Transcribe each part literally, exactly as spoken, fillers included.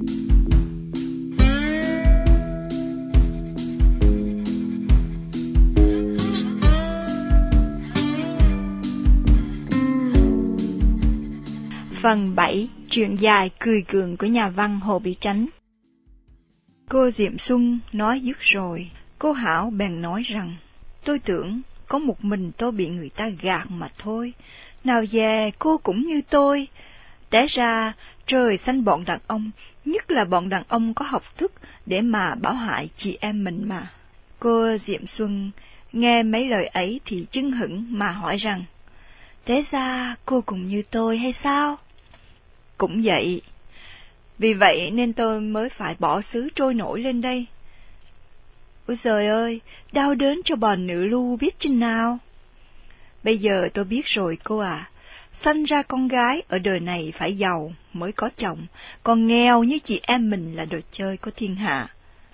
Phần bảy. Chuyện dài cười gượng của nhà văn Hồ Bị Chánh. Cô Diệm Xuân nói dứt rồi, cô Hảo bèn nói rằng, tôi tưởng có một mình tôi bị người ta gạt mà thôi, nào dè cô cũng như tôi. Té ra trời sanh bọn đàn ông, nhất là bọn đàn ông có học thức, để mà bảo hại chị em mình mà. Cô Diệm Xuân nghe mấy lời ấy thì chưng hửng mà hỏi rằng, té ra cô cũng như tôi hay sao? Cũng vậy. Vì vậy nên tôi mới phải bỏ xứ trôi nổi lên đây. Ôi trời ơi, đau đớn cho bà nữ lu biết chừng nào. Bây giờ tôi biết rồi cô à, sanh ra con gái ở đời này phải giàu mới có chồng, còn nghèo như chị em mình là đồ chơi của thiên hạ.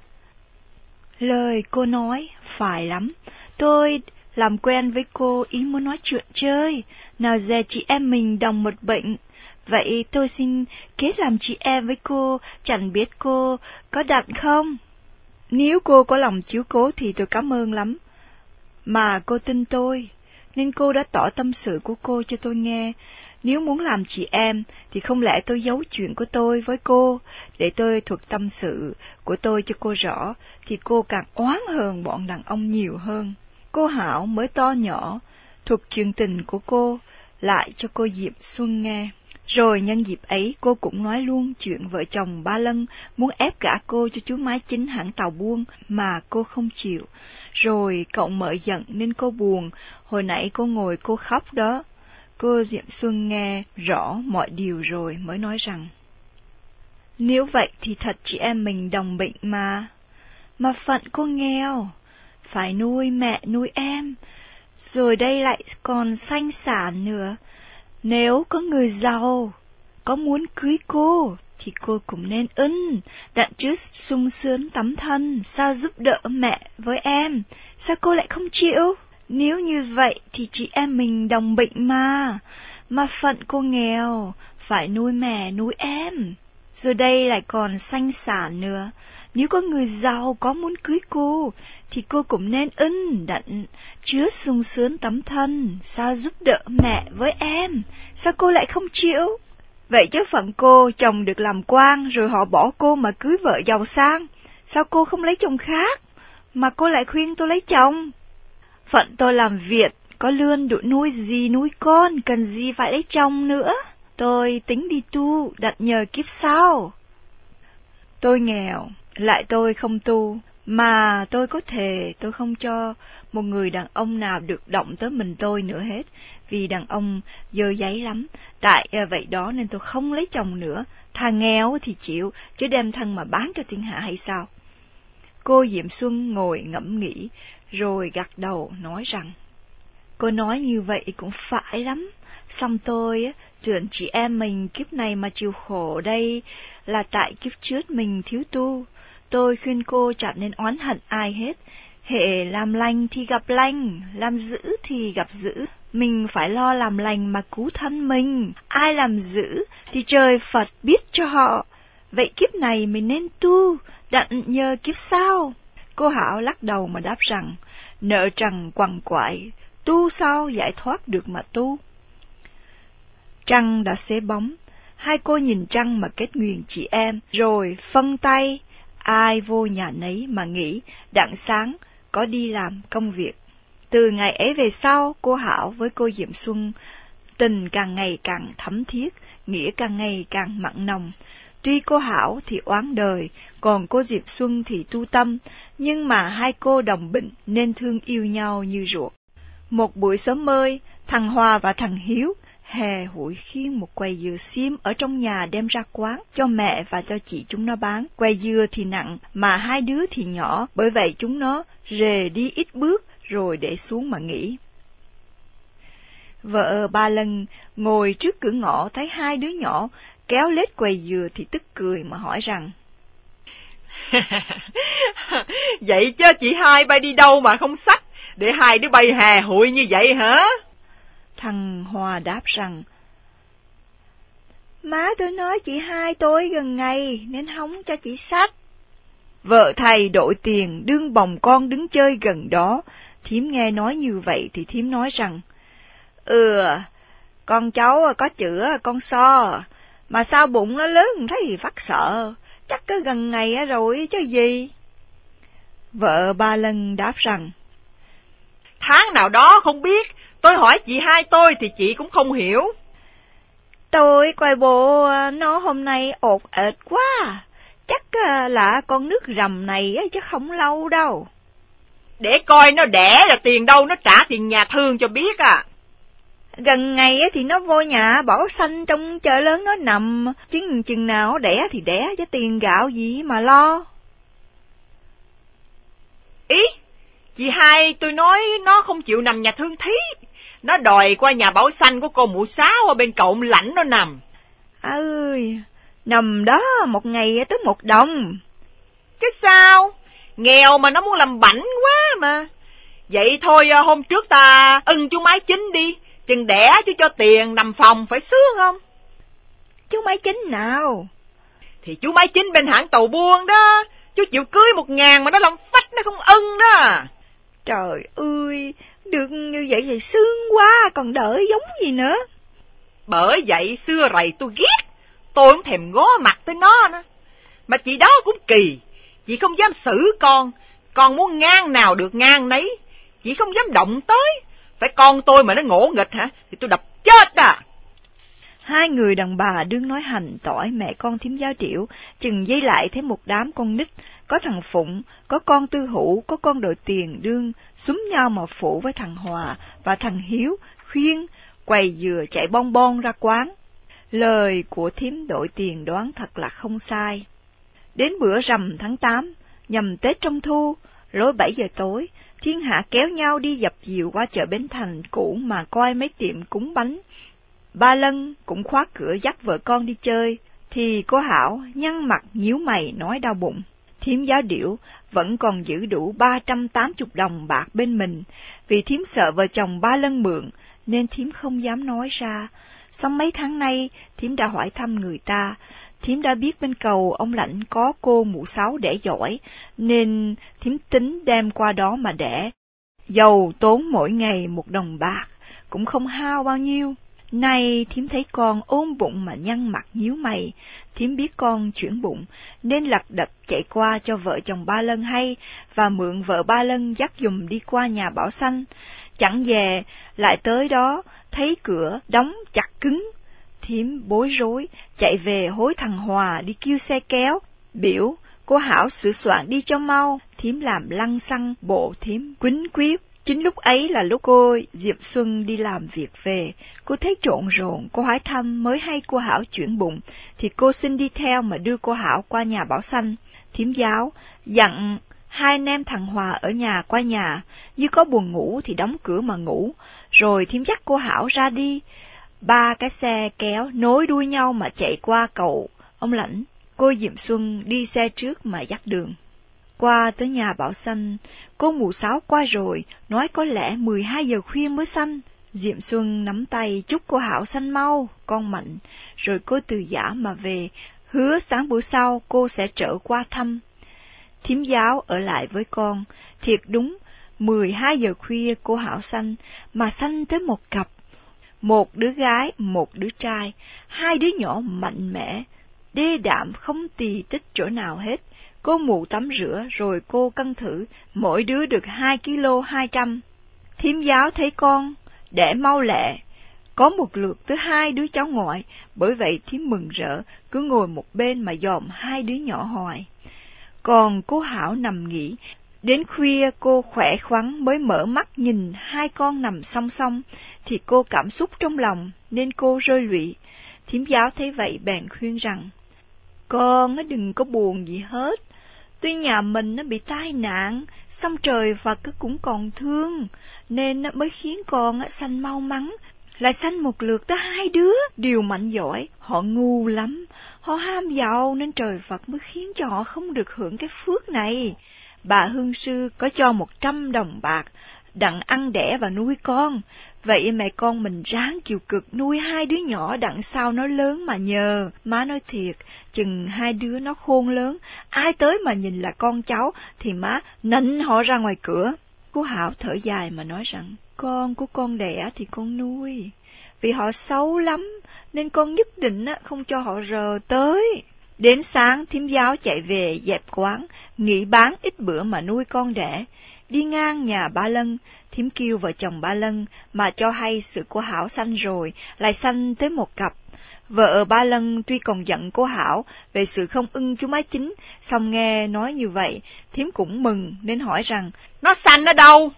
Lời cô nói phải lắm, tôi làm quen với cô ý muốn nói chuyện chơi, nào dè chị em mình đồng một bệnh. Vậy tôi xin kết làm chị em với cô, chẳng biết cô có đặt không? Nếu cô có lòng chiếu cố thì tôi cảm ơn lắm. Mà cô tin tôi, nên cô đã tỏ tâm sự của cô cho tôi nghe. Nếu muốn làm chị em, thì không lẽ tôi giấu chuyện của tôi với cô, để tôi thuật tâm sự của tôi cho cô rõ, thì cô càng oán hờn bọn đàn ông nhiều hơn. Cô Hảo mới to nhỏ, thuật chuyện tình của cô lại cho cô Diệm Xuân nghe. Rồi nhân dịp ấy cô cũng nói luôn chuyện vợ chồng Ba Lân muốn ép gả cô cho chú Mái Chính hãng tàu buôn mà cô không chịu. Rồi cậu Mợ giận nên cô buồn, hồi nãy cô ngồi cô khóc đó. Cô Diệm Xuân nghe rõ mọi điều rồi mới nói rằng, nếu vậy thì thật chị em mình đồng bệnh mà. Mà phận cô nghèo, phải nuôi mẹ nuôi em, rồi đây lại còn sanh sản nữa. Nếu có người giàu, có muốn cưới cô, thì cô cũng nên ưng, đặng chứ sung sướng tấm thân, sao giúp đỡ mẹ với em, sao cô lại không chịu? Nếu như vậy thì chị em mình đồng bệnh mà, mà phận cô nghèo, phải nuôi mẹ nuôi em, rồi đây lại còn sanh sản nữa. Nếu có người giàu có muốn cưới cô, thì cô cũng nên ưng đặng chứa sung sướng tấm thân, sao giúp đỡ mẹ với em, sao cô lại không chịu? Vậy chứ phận cô chồng được làm quan, rồi họ bỏ cô mà cưới vợ giàu sang, sao cô không lấy chồng khác, mà cô lại khuyên tôi lấy chồng? Phận tôi làm việc, có lương đủ nuôi gì nuôi con, cần gì phải lấy chồng nữa. Tôi tính đi tu, đặt nhờ kiếp sau. Tôi nghèo, lại tôi không tu, mà tôi có thề tôi không cho một người đàn ông nào được động tới mình tôi nữa hết, vì đàn ông dơ giấy lắm. Tại vậy đó nên tôi không lấy chồng nữa, thà nghèo thì chịu, chứ đem thân mà bán cho thiên hạ hay sao? Cô Diệm Xuân ngồi ngẫm nghĩ, rồi gật đầu nói rằng, cô nói như vậy cũng phải lắm. Xong tôi tưởng chị em mình kiếp này mà chịu khổ đây là tại kiếp trước mình thiếu tu. Tôi khuyên cô chẳng nên oán hận ai hết. Hệ làm lành thì gặp lành, làm dữ thì gặp dữ. Mình phải lo làm lành mà cứu thân mình. Ai làm dữ thì trời Phật biết cho họ. Vậy kiếp này mình nên tu, đặng nhờ kiếp sau. Cô Hảo lắc đầu mà đáp rằng, nợ trần quằn quại, tu sao giải thoát được mà tu. Trăng đã xế bóng, hai cô nhìn trăng mà kết nguyện chị em, rồi phân tay, ai vô nhà nấy mà nghỉ, đặng sáng có đi làm công việc. Từ ngày ấy về sau, cô Hảo với cô Diệm Xuân tình càng ngày càng thấm thiết, nghĩa càng ngày càng mặn nồng. Tuy cô Hảo thì oán đời, còn cô Diệm Xuân thì tu tâm, nhưng mà hai cô đồng bệnh nên thương yêu nhau như ruột. Một buổi sớm mơi, thằng Hòa và thằng Hiếu hè hủi khiêng một quầy dừa xiêm ở trong nhà đem ra quán cho mẹ và cho chị chúng nó bán. Quầy dừa thì nặng mà hai đứa thì nhỏ, bởi vậy chúng nó rề đi ít bước rồi để xuống mà nghỉ. Vợ Ba Lân ngồi trước cửa ngõ thấy hai đứa nhỏ kéo lết quầy dừa thì tức cười mà hỏi rằng, vậy chứ chị hai bay đi đâu mà không xách, để hai đứa bay hè hụi như vậy hả? Thằng Hòa đáp rằng, Má tôi nói chị hai tôi gần ngày nên hóng cho chị xách. Vợ thầy đội tiền đương bồng con đứng chơi gần đó. Thím nghe nói như vậy thì thím nói rằng, Ừ, con cháu có chữa con so, mà sao bụng nó lớn thấy phát sợ, chắc có gần ngày rồi chứ gì. Vợ Ba Lân đáp rằng, Tháng nào đó không biết, tôi hỏi chị hai tôi thì chị cũng không hiểu. Tôi coi bộ nó hôm nay ột ệt quá, chắc là con nước rầm này chứ không lâu đâu. Để coi nó đẻ rồi tiền đâu nó trả tiền nhà thương cho biết à. Gần ngày thì nó vô nhà Bảo Xanh trong chợ lớn nó nằm, chứ chừng nào đẻ thì đẻ, chứ tiền gạo gì mà lo. Ý, chị hai tôi nói nó không chịu nằm nhà thương thí, nó đòi qua nhà Bảo Xanh của cô Mụ Sáu ở bên cậu ông Lãnh nó nằm. Ơi, nằm đó một ngày tới một đồng. Chứ sao, nghèo mà nó muốn làm bảnh quá mà. Vậy thôi hôm trước ta ưng chú Mái Chính đi, chừng đẻ chứ cho tiền nằm phòng phải sướng không? Chú Mái Chính nào? Thì chú Mái Chính bên hãng tàu buôn đó, chú chịu cưới một ngàn mà nó làm phách nó không ưng đó. Trời ơi, được như vậy thì sướng quá, còn đợi giống gì nữa. Bởi vậy xưa rầy tôi ghét, tôi không thèm ngó mặt tới nó nữa. Mà chị đó cũng kỳ, chị không dám xử con, con muốn ngang nào được ngang nấy, chị không dám động tới. Phải con tôi mà nó ngỗ nghịch hả, thì tôi đập chết à. Hai người đàn bà đương nói hành tỏi mẹ con Thím Giáo Điểu, chừng giây lại thấy một đám con nít, có thằng Phụng, có con Tư Hữu, có con Đội Tiền đương, xúm nhau mà phụ với thằng Hòa và thằng Hiếu, khuyên, quầy dừa chạy bon bon ra quán. Lời của Thím Đội Tiền đoán thật là không sai. Đến bữa rằm tháng tám, nhằm Tết Trung Thu, lối bảy giờ tối, thiên hạ kéo nhau đi dập dìu qua chợ Bến Thành cũ mà coi mấy tiệm cúng bánh. Ba Lân cũng khóa cửa dắt vợ con đi chơi, thì cô Hảo nhăn mặt nhíu mày nói đau bụng. Thím Giáo Điểu vẫn còn giữ đủ ba trăm tám mươi đồng bạc bên mình, vì thím sợ vợ chồng Ba Lân mượn, nên thím không dám nói ra. Xong mấy tháng nay, thím đã hỏi thăm người ta, thím đã biết bên cầu ông Lãnh có cô Mụ Sáu đẻ giỏi, nên thím tính đem qua đó mà đẻ. Dầu tốn mỗi ngày một đồng bạc, cũng không hao bao nhiêu. Nay thím thấy con ôm bụng mà nhăn mặt nhíu mày, thím biết con chuyển bụng, nên lật đật chạy qua cho vợ chồng Ba Lân hay, và mượn vợ Ba Lân dắt giùm đi qua nhà Bảo Xanh. Chẳng về, lại tới đó, thấy cửa đóng chặt cứng. Thím bối rối, chạy về hối thằng Hòa đi kêu xe kéo, biểu cô Hảo sửa soạn đi cho mau. Thím làm lăng xăng bộ thím quýnh quýu. Chính lúc ấy là lúc cô Diệp Xuân đi làm việc về, cô thấy trộn rộn, cô hỏi thăm mới hay cô Hảo chuyển bụng, thì cô xin đi theo mà đưa cô Hảo qua nhà Bảo Xanh. Thím Giáo dặn hai anh em thằng Hòa ở nhà qua nhà, như có buồn ngủ thì đóng cửa mà ngủ, rồi thím dắt cô Hảo ra đi. Ba cái xe kéo nối đuôi nhau mà chạy qua cầu ông Lãnh, cô Diệp Xuân đi xe trước mà dắt đường. Qua tới nhà Bảo Xanh, cô Mụ Sáu qua rồi, nói có lẽ mười hai giờ khuya mới sanh. Diệm Xuân nắm tay chúc cô Hảo sanh mau, con mạnh, rồi cô từ giả mà về, hứa sáng bữa sau cô sẽ trở qua thăm. Thím Giáo ở lại với con, thiệt đúng, mười hai giờ khuya cô Hảo sanh, mà sanh tới một cặp. Một đứa gái, một đứa trai, hai đứa nhỏ mạnh mẽ, đê đạm không tì tích chỗ nào hết. Cô Mụ tắm rửa rồi cô cân thử, mỗi đứa được hai ki lô hai trăm. Thím Giáo thấy con đẻ mau lẹ, có một lượt tới hai đứa cháu ngoại, bởi vậy thím mừng rỡ, cứ ngồi một bên mà dòm hai đứa nhỏ hoài. Còn cô Hảo nằm nghỉ, đến khuya cô khỏe khoắn mới mở mắt nhìn hai con nằm song song, thì cô cảm xúc trong lòng nên cô rơi lụy. Thím Giáo thấy vậy bèn khuyên rằng, con nó đừng có buồn gì hết. Tuy nhà mình nó bị tai nạn, xong trời Phật cũng còn thương, nên mới khiến con sanh mau mắn, lại sanh một lượt tới hai đứa, đều mạnh giỏi. Họ ngu lắm, họ ham giàu nên trời Phật mới khiến cho họ không được hưởng cái phước này. Bà Hương Sư có cho một trăm đồng bạc, đặng ăn đẻ và nuôi con. Vậy mẹ con mình ráng chịu cực nuôi hai đứa nhỏ đặng sao nó lớn mà nhờ. Má nói thiệt, chừng hai đứa nó khôn lớn, ai tới mà nhìn là con cháu thì má nịnh họ ra ngoài cửa. Cô Hảo thở dài mà nói rằng, con của con đẻ thì con nuôi, vì họ xấu lắm nên con nhất định không cho họ rờ tới. Đến sáng thím giáo chạy về dẹp quán, nghỉ bán ít bữa mà nuôi con đẻ. Đi ngang nhà ba Lân, thím kêu vợ chồng ba Lân mà cho hay sự cô Hảo sanh rồi, lại sanh tới một cặp. Vợ ba Lân tuy còn giận cô Hảo về sự không ưng chú má Chính, xong nghe nói như vậy, thím cũng mừng nên hỏi rằng, nó sanh ở đâu?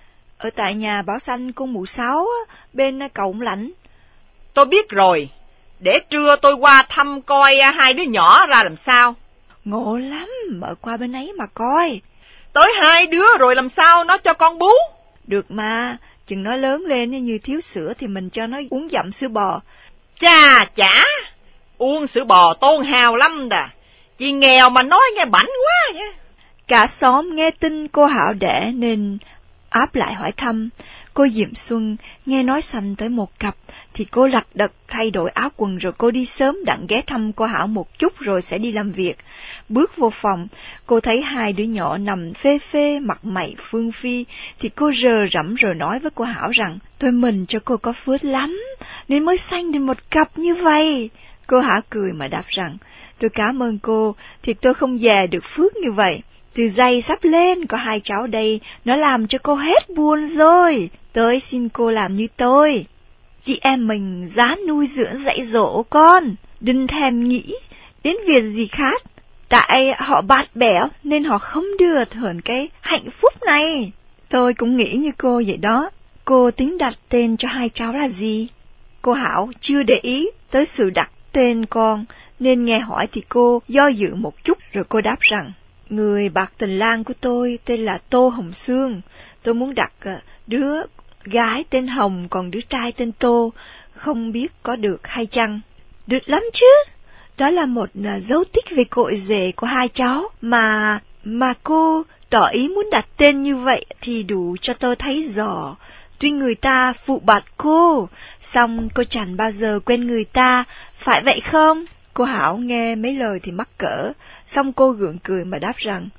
Ở tại nhà Bảo Xanh con mụ Sáu, bên cầu Ông Lãnh. Tôi biết rồi, để trưa tôi qua thăm coi hai đứa nhỏ ra làm sao. Ngộ lắm, mở qua bên ấy mà coi. Tới hai đứa rồi làm sao nó cho con bú? Được mà, chừng nó lớn lên như thiếu sữa thì mình cho nó uống dặm sữa bò. Chà chả, uống sữa bò tôn hào lắm đà, chị nghèo mà nói nghe bảnh quá vậy. Cả xóm nghe tin cô Hảo đẻ nên áp lại hỏi thăm. Cô Diệm Xuân nghe nói sanh tới một cặp thì cô lật đật thay đổi áo quần rồi cô đi sớm đặng ghé thăm cô Hảo một chút rồi sẽ đi làm việc. Bước vô phòng, cô thấy hai đứa nhỏ nằm phê phê mặt mày phương phi thì cô rờ rẫm rồi nói với cô Hảo rằng, tôi mừng cho cô có phước lắm nên mới sanh đến một cặp như vậy. Cô Hảo cười mà đáp rằng, tôi cảm ơn cô, thì tôi không dè được phước như vậy. Từ giây sắp lên có hai cháu đây, nó làm cho cô hết buồn rồi. Tôi xin cô làm như tôi. Chị em mình ráng nuôi dưỡng dạy dỗ con, đừng thèm nghĩ đến việc gì khác. Tại họ bát bẽo nên họ không được hưởng cái hạnh phúc này. Tôi cũng nghĩ như cô vậy đó. Cô tính đặt tên cho hai cháu là gì? Cô Hảo chưa để ý tới sự đặt tên con, nên nghe hỏi thì cô do dự một chút rồi cô đáp rằng, người bạc tình lang của tôi tên là Tô Hồng Sương. Tôi muốn đặt đứa gái tên Hồng, còn đứa trai tên Tô, không biết có được hay chăng? Được lắm chứ. Đó là một dấu tích về cội rễ của hai cháu, mà mà cô tỏ ý muốn đặt tên như vậy thì đủ cho tôi thấy rõ. Tuy người ta phụ bạt cô, song cô chẳng bao giờ quên người ta, phải vậy không? Cô Hảo nghe mấy lời thì mắc cỡ, xong cô gượng cười mà đáp rằng,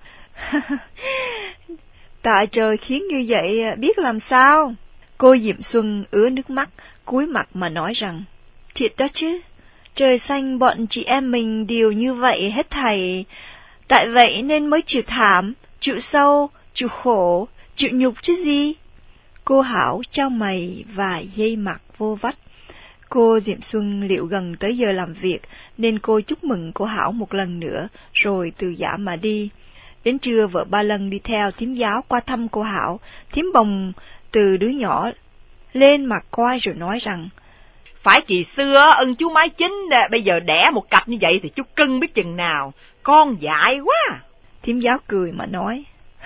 tại trời khiến như vậy biết làm sao. Cô Diệm Xuân ứa nước mắt, cúi mặt mà nói rằng, thiệt đó chứ, trời xanh bọn chị em mình đều như vậy hết thảy. Tại vậy nên mới chịu thảm, chịu sâu, chịu khổ, chịu nhục chứ gì. Cô Hảo chau mày và dây mặt vô vách. Cô Diệm Xuân liệu gần tới giờ làm việc, nên cô chúc mừng cô Hảo một lần nữa, rồi từ giã mà đi. Đến trưa vợ ba Lân đi theo thím giáo qua thăm cô Hảo, thím bồng từ đứa nhỏ lên mặt coi rồi nói rằng, phải kỳ xưa ân chú Mái Chính, bây giờ đẻ một cặp như vậy thì chú cưng biết chừng nào, con dại quá. Thím giáo cười mà nói,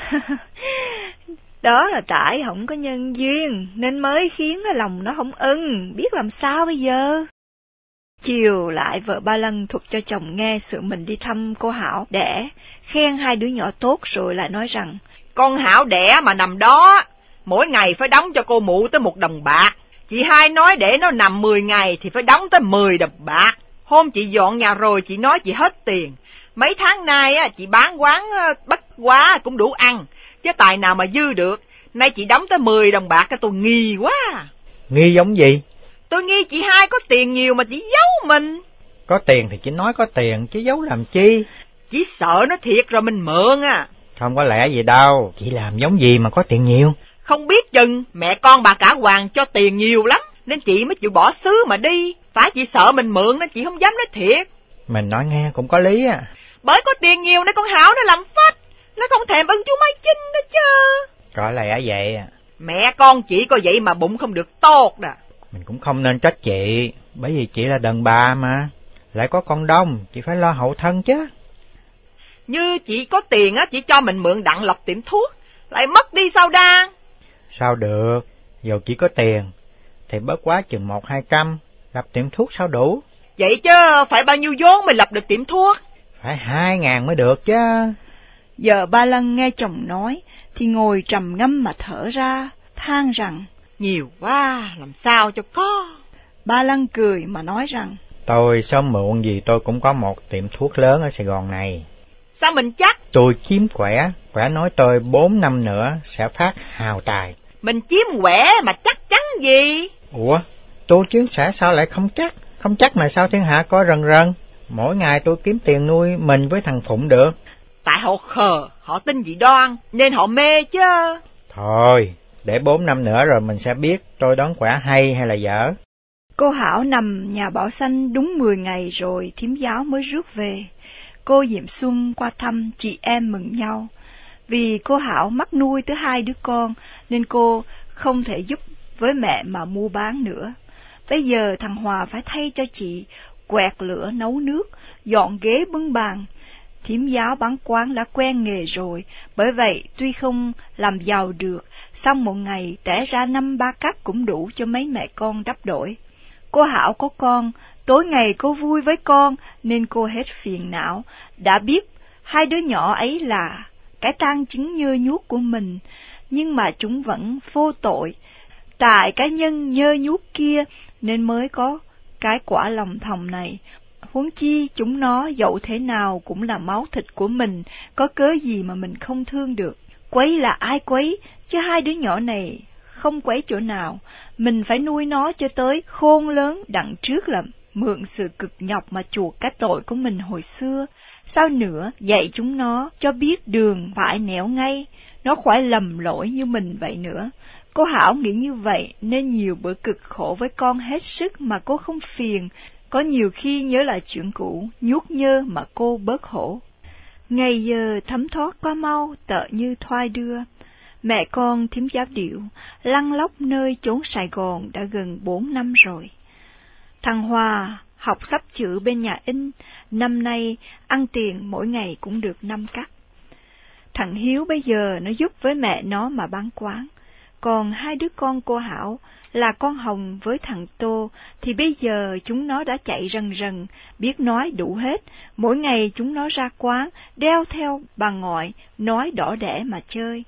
đó là tại không có nhân duyên, nên mới khiến lòng nó không ưng, biết làm sao bây giờ. Chiều lại vợ ba Lân thuật cho chồng nghe sự mình đi thăm cô Hảo đẻ, khen hai đứa nhỏ tốt rồi lại nói rằng, con Hảo đẻ mà nằm đó, mỗi ngày phải đóng cho cô mụ tới một đồng bạc. Chị hai nói để nó nằm mười ngày thì phải đóng tới mười đồng bạc. Hôm chị dọn nhà rồi chị nói chị hết tiền. Mấy tháng nay á, chị bán quán bất quá cũng đủ ăn, chứ tài nào mà dư được. Nay chị đóng tới mười đồng bạc, tôi nghi quá. Nghi giống gì? Tôi nghi chị hai có tiền nhiều mà chỉ giấu mình. Có tiền thì chỉ nói có tiền, chứ giấu làm chi? Chỉ sợ nó thiệt rồi mình mượn à. Không có lẽ gì đâu, chị làm giống gì mà có tiền nhiều? Không biết chừng mẹ con bà cả Hoàng cho tiền nhiều lắm, nên chị mới chịu bỏ xứ mà đi. Phải chị sợ mình mượn nên chị không dám nói thiệt. Mình nói nghe cũng có lý à. Bởi có tiền nhiều nên con Hảo nó làm phách, nó không thèm ưng chú Mái Chính đó chứ. Có lẽ vậy à. Mẹ con chị có vậy mà bụng không được tốt nè. Mình cũng không nên trách chị, bởi vì chị là đàn bà mà. Lại có con đông, chị phải lo hậu thân chứ. Như chị có tiền á, chị cho mình mượn đặng lập tiệm thuốc, lại mất đi sao đa. Sao được, dù chỉ có tiền thì bớt quá chừng một hai trăm, lập tiệm thuốc sao đủ? Vậy chứ phải bao nhiêu vốn mới lập được tiệm thuốc? Phải hai ngàn mới được chứ. Giờ Ba Lân nghe chồng nói thì ngồi trầm ngâm mà thở ra, than rằng nhiều quá, làm sao cho có. Ba Lân cười mà nói rằng tôi sớm muộn gì tôi cũng có một tiệm thuốc lớn ở Sài Gòn này. Sao mình chắc? Tôi kiếm khỏe, khỏe nói tôi bốn năm nữa sẽ phát hào tài. Mình chiếm quẻ mà chắc chắn gì? Ủa, tôi chiếm sẽ sao lại không chắc? Không chắc mà sao thiên hạ có rần rần? Mỗi ngày tôi kiếm tiền nuôi mình với thằng Phụng được. Tại họ khờ, họ tin dị đoan, nên họ mê chứ. Thôi, để bốn năm nữa rồi mình sẽ biết tôi đoán quẻ hay hay là dở. Cô Hảo nằm nhà Bảo Xanh đúng mười ngày rồi thím giáo mới rước về. Cô Diệm Xuân qua thăm, chị em mừng nhau. Vì cô Hảo mắc nuôi tới hai đứa con nên cô không thể giúp với mẹ mà mua bán nữa. Bây giờ thằng Hòa phải thay cho chị quẹt lửa nấu nước, dọn ghế bưng bàn. Thím giáo bán quán đã quen nghề rồi, bởi vậy tuy không làm giàu được, xong một ngày tẻ ra năm ba cắt cũng đủ cho mấy mẹ con đắp đổi. Cô Hảo có con, tối ngày cô vui với con nên cô hết phiền não, đã biết hai đứa nhỏ ấy là cái tang chứng nhơ nhuốc của mình, nhưng mà chúng vẫn vô tội. Tại cái nhân nhơ nhuốc kia nên mới có cái quả lòng thòng này. Huống chi chúng nó dẫu thế nào cũng là máu thịt của mình, có cớ gì mà mình không thương được. Quấy là ai quấy, chứ hai đứa nhỏ này không quấy chỗ nào. Mình phải nuôi nó cho tới khôn lớn, đặng trước là mượn sự cực nhọc mà chuộc cái tội của mình hồi xưa. Sao nữa, dạy chúng nó cho biết đường phải nẻo ngay, nó khỏi lầm lỗi như mình vậy nữa. Cô Hảo nghĩ như vậy nên nhiều bữa cực khổ với con hết sức mà cô không phiền. Có nhiều khi nhớ lại chuyện cũ, nhuốc nhơ mà cô bớt khổ. Ngày giờ thấm thoát quá mau, tợ như thoai đưa. Mẹ con thím giáo điệu, lăn lóc nơi chốn Sài Gòn đã gần bốn năm rồi. Thằng Hòa học sắp chữ bên nhà in, năm nay ăn tiền mỗi ngày cũng được năm cắt. Thằng Hiếu bây giờ nó giúp với mẹ nó mà bán quán. Còn hai đứa con cô Hảo là con Hồng với thằng Tô thì bây giờ chúng nó đã chạy rần rần, biết nói đủ hết. Mỗi ngày chúng nó ra quán, đeo theo bà ngoại, nói đỏ đẻ mà chơi.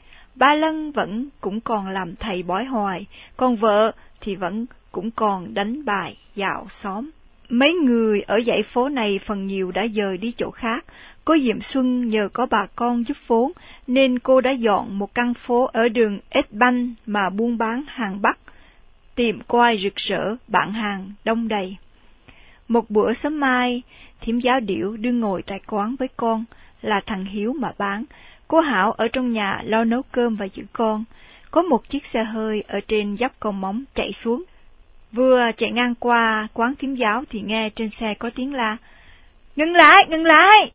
Ba Lân vẫn cũng còn làm thầy bói hoài, còn vợ thì vẫn cũng còn đánh bài dạo xóm. Mấy người ở dãy phố này phần nhiều đã dời đi chỗ khác. Cô Diệm Xuân nhờ có bà con giúp vốn, nên cô đã dọn một căn phố ở đường Ết Banh mà buôn bán hàng Bắc, tiệm quai rực rỡ, bạn hàng đông đầy. Một bữa sớm mai, thím giáo điệu đương ngồi tại quán với con, là thằng Hiếu mà bán. Cô Hảo ở trong nhà lo nấu cơm và giữ con. Có một chiếc xe hơi ở trên dốc cầu móng chạy xuống. Vừa chạy ngang qua quán thím giáo thì nghe trên xe có tiếng la: "Ngừng lại, ngừng lại!"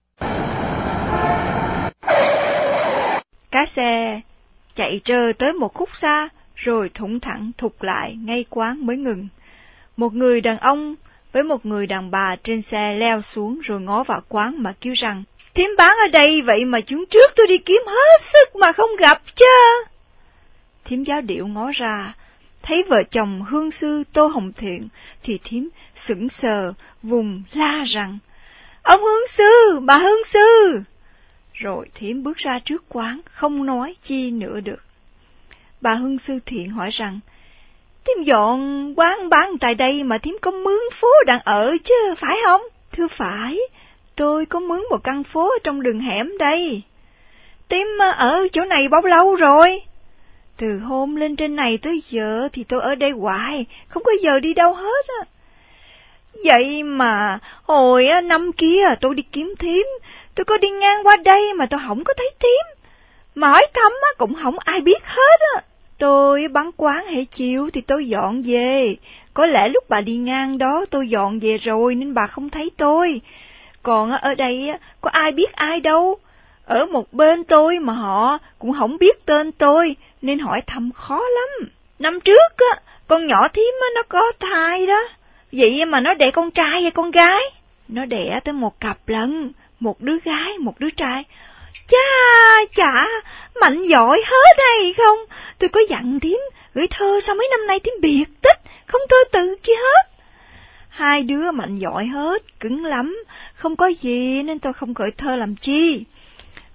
Cái xe chạy trơ tới một khúc xa, rồi thủng thẳng thụt lại ngay quán mới ngừng. Một người đàn ông với một người đàn bà trên xe leo xuống rồi ngó vào quán mà kêu rằng: "Thím bán ở đây vậy mà chuyến trước tôi đi kiếm hết sức mà không gặp chứ." Thím giáo điệu ngó ra, thấy vợ chồng hương sư Tô Hồng Thiện thì thím sững sờ vùng la rằng: "Ông hương sư, bà hương sư!" Rồi thím bước ra trước quán, không nói chi nữa được. Bà hương sư Thiện hỏi rằng: "Thím dọn quán bán tại đây mà thím có mướn phố đang ở chứ, phải không?" "Thưa phải, tôi có mướn một căn phố ở trong đường hẻm đây." "Thím ở chỗ này bao lâu rồi?" "Từ hôm lên trên này tới giờ thì tôi ở đây hoài, không có giờ đi đâu hết á." "Vậy mà hồi năm kia tôi đi kiếm thím, tôi có đi ngang qua đây mà tôi không có thấy thím, mà hỏi thăm cũng không ai biết hết á. Tôi bán quán hệ chiều thì tôi dọn về, có lẽ lúc bà đi ngang đó tôi dọn về rồi nên bà không thấy tôi. Còn ở đây có ai biết ai đâu, ở một bên tôi mà họ cũng không biết tên tôi nên hỏi thăm khó lắm. Năm trước á, con nhỏ thím nó có thai đó, vậy mà nó đẻ con trai hay con gái?" "Nó đẻ tới một cặp lận, một đứa gái, một đứa trai." "Chà, chà, mạnh giỏi hết hay không? Tôi có dặn thím gửi thơ sao mấy năm nay thím biệt tích, không thơ tự chi hết." "Hai đứa mạnh giỏi hết, cứng lắm, không có gì nên tôi không gửi thơ làm chi."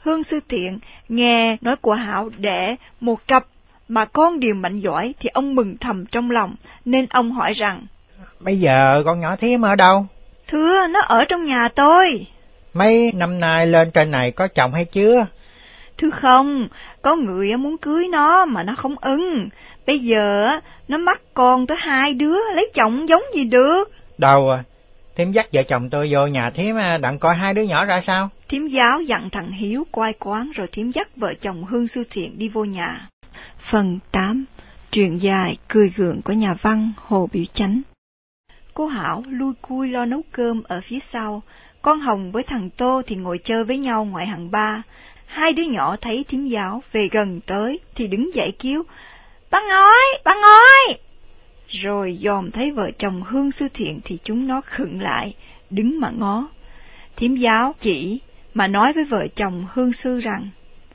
Hương sư thiện nghe nói của Hảo đẻ một cặp mà con đều mạnh giỏi thì ông mừng thầm trong lòng, nên ông hỏi rằng: Bây giờ con nhỏ Thiếm ở đâu? Thưa, nó ở trong nhà tôi. Mấy năm nay lên trên này có chồng hay chưa? Thưa không, có người muốn cưới nó mà nó không ưng. Bây giờ nó mắc con tới hai đứa, lấy chồng giống gì được. Đâu à, Thiếm dắt vợ chồng tôi vô nhà Thiếm đặng coi hai đứa nhỏ ra sao. Thiếm giáo dặn thằng Hiếu quay quán, rồi Thiếm dắt vợ chồng Hương sư thiện đi vô nhà. Phần tám. Truyện dài cười gượng của nhà văn Hồ Biểu Chánh. Cô Hảo lui cui lo nấu cơm ở phía sau, con Hồng với thằng Tô thì ngồi chơi với nhau ngoài hàng ba. Hai đứa nhỏ thấy Thiếm giáo về gần tới thì đứng dậy kêu: Bà Ngói, bà Ngói! Rồi dòm thấy vợ chồng Hương sư thiện thì chúng nó khựng lại, đứng mà ngó. Thiếm giáo chỉ mà nói với vợ chồng Hương sư rằng: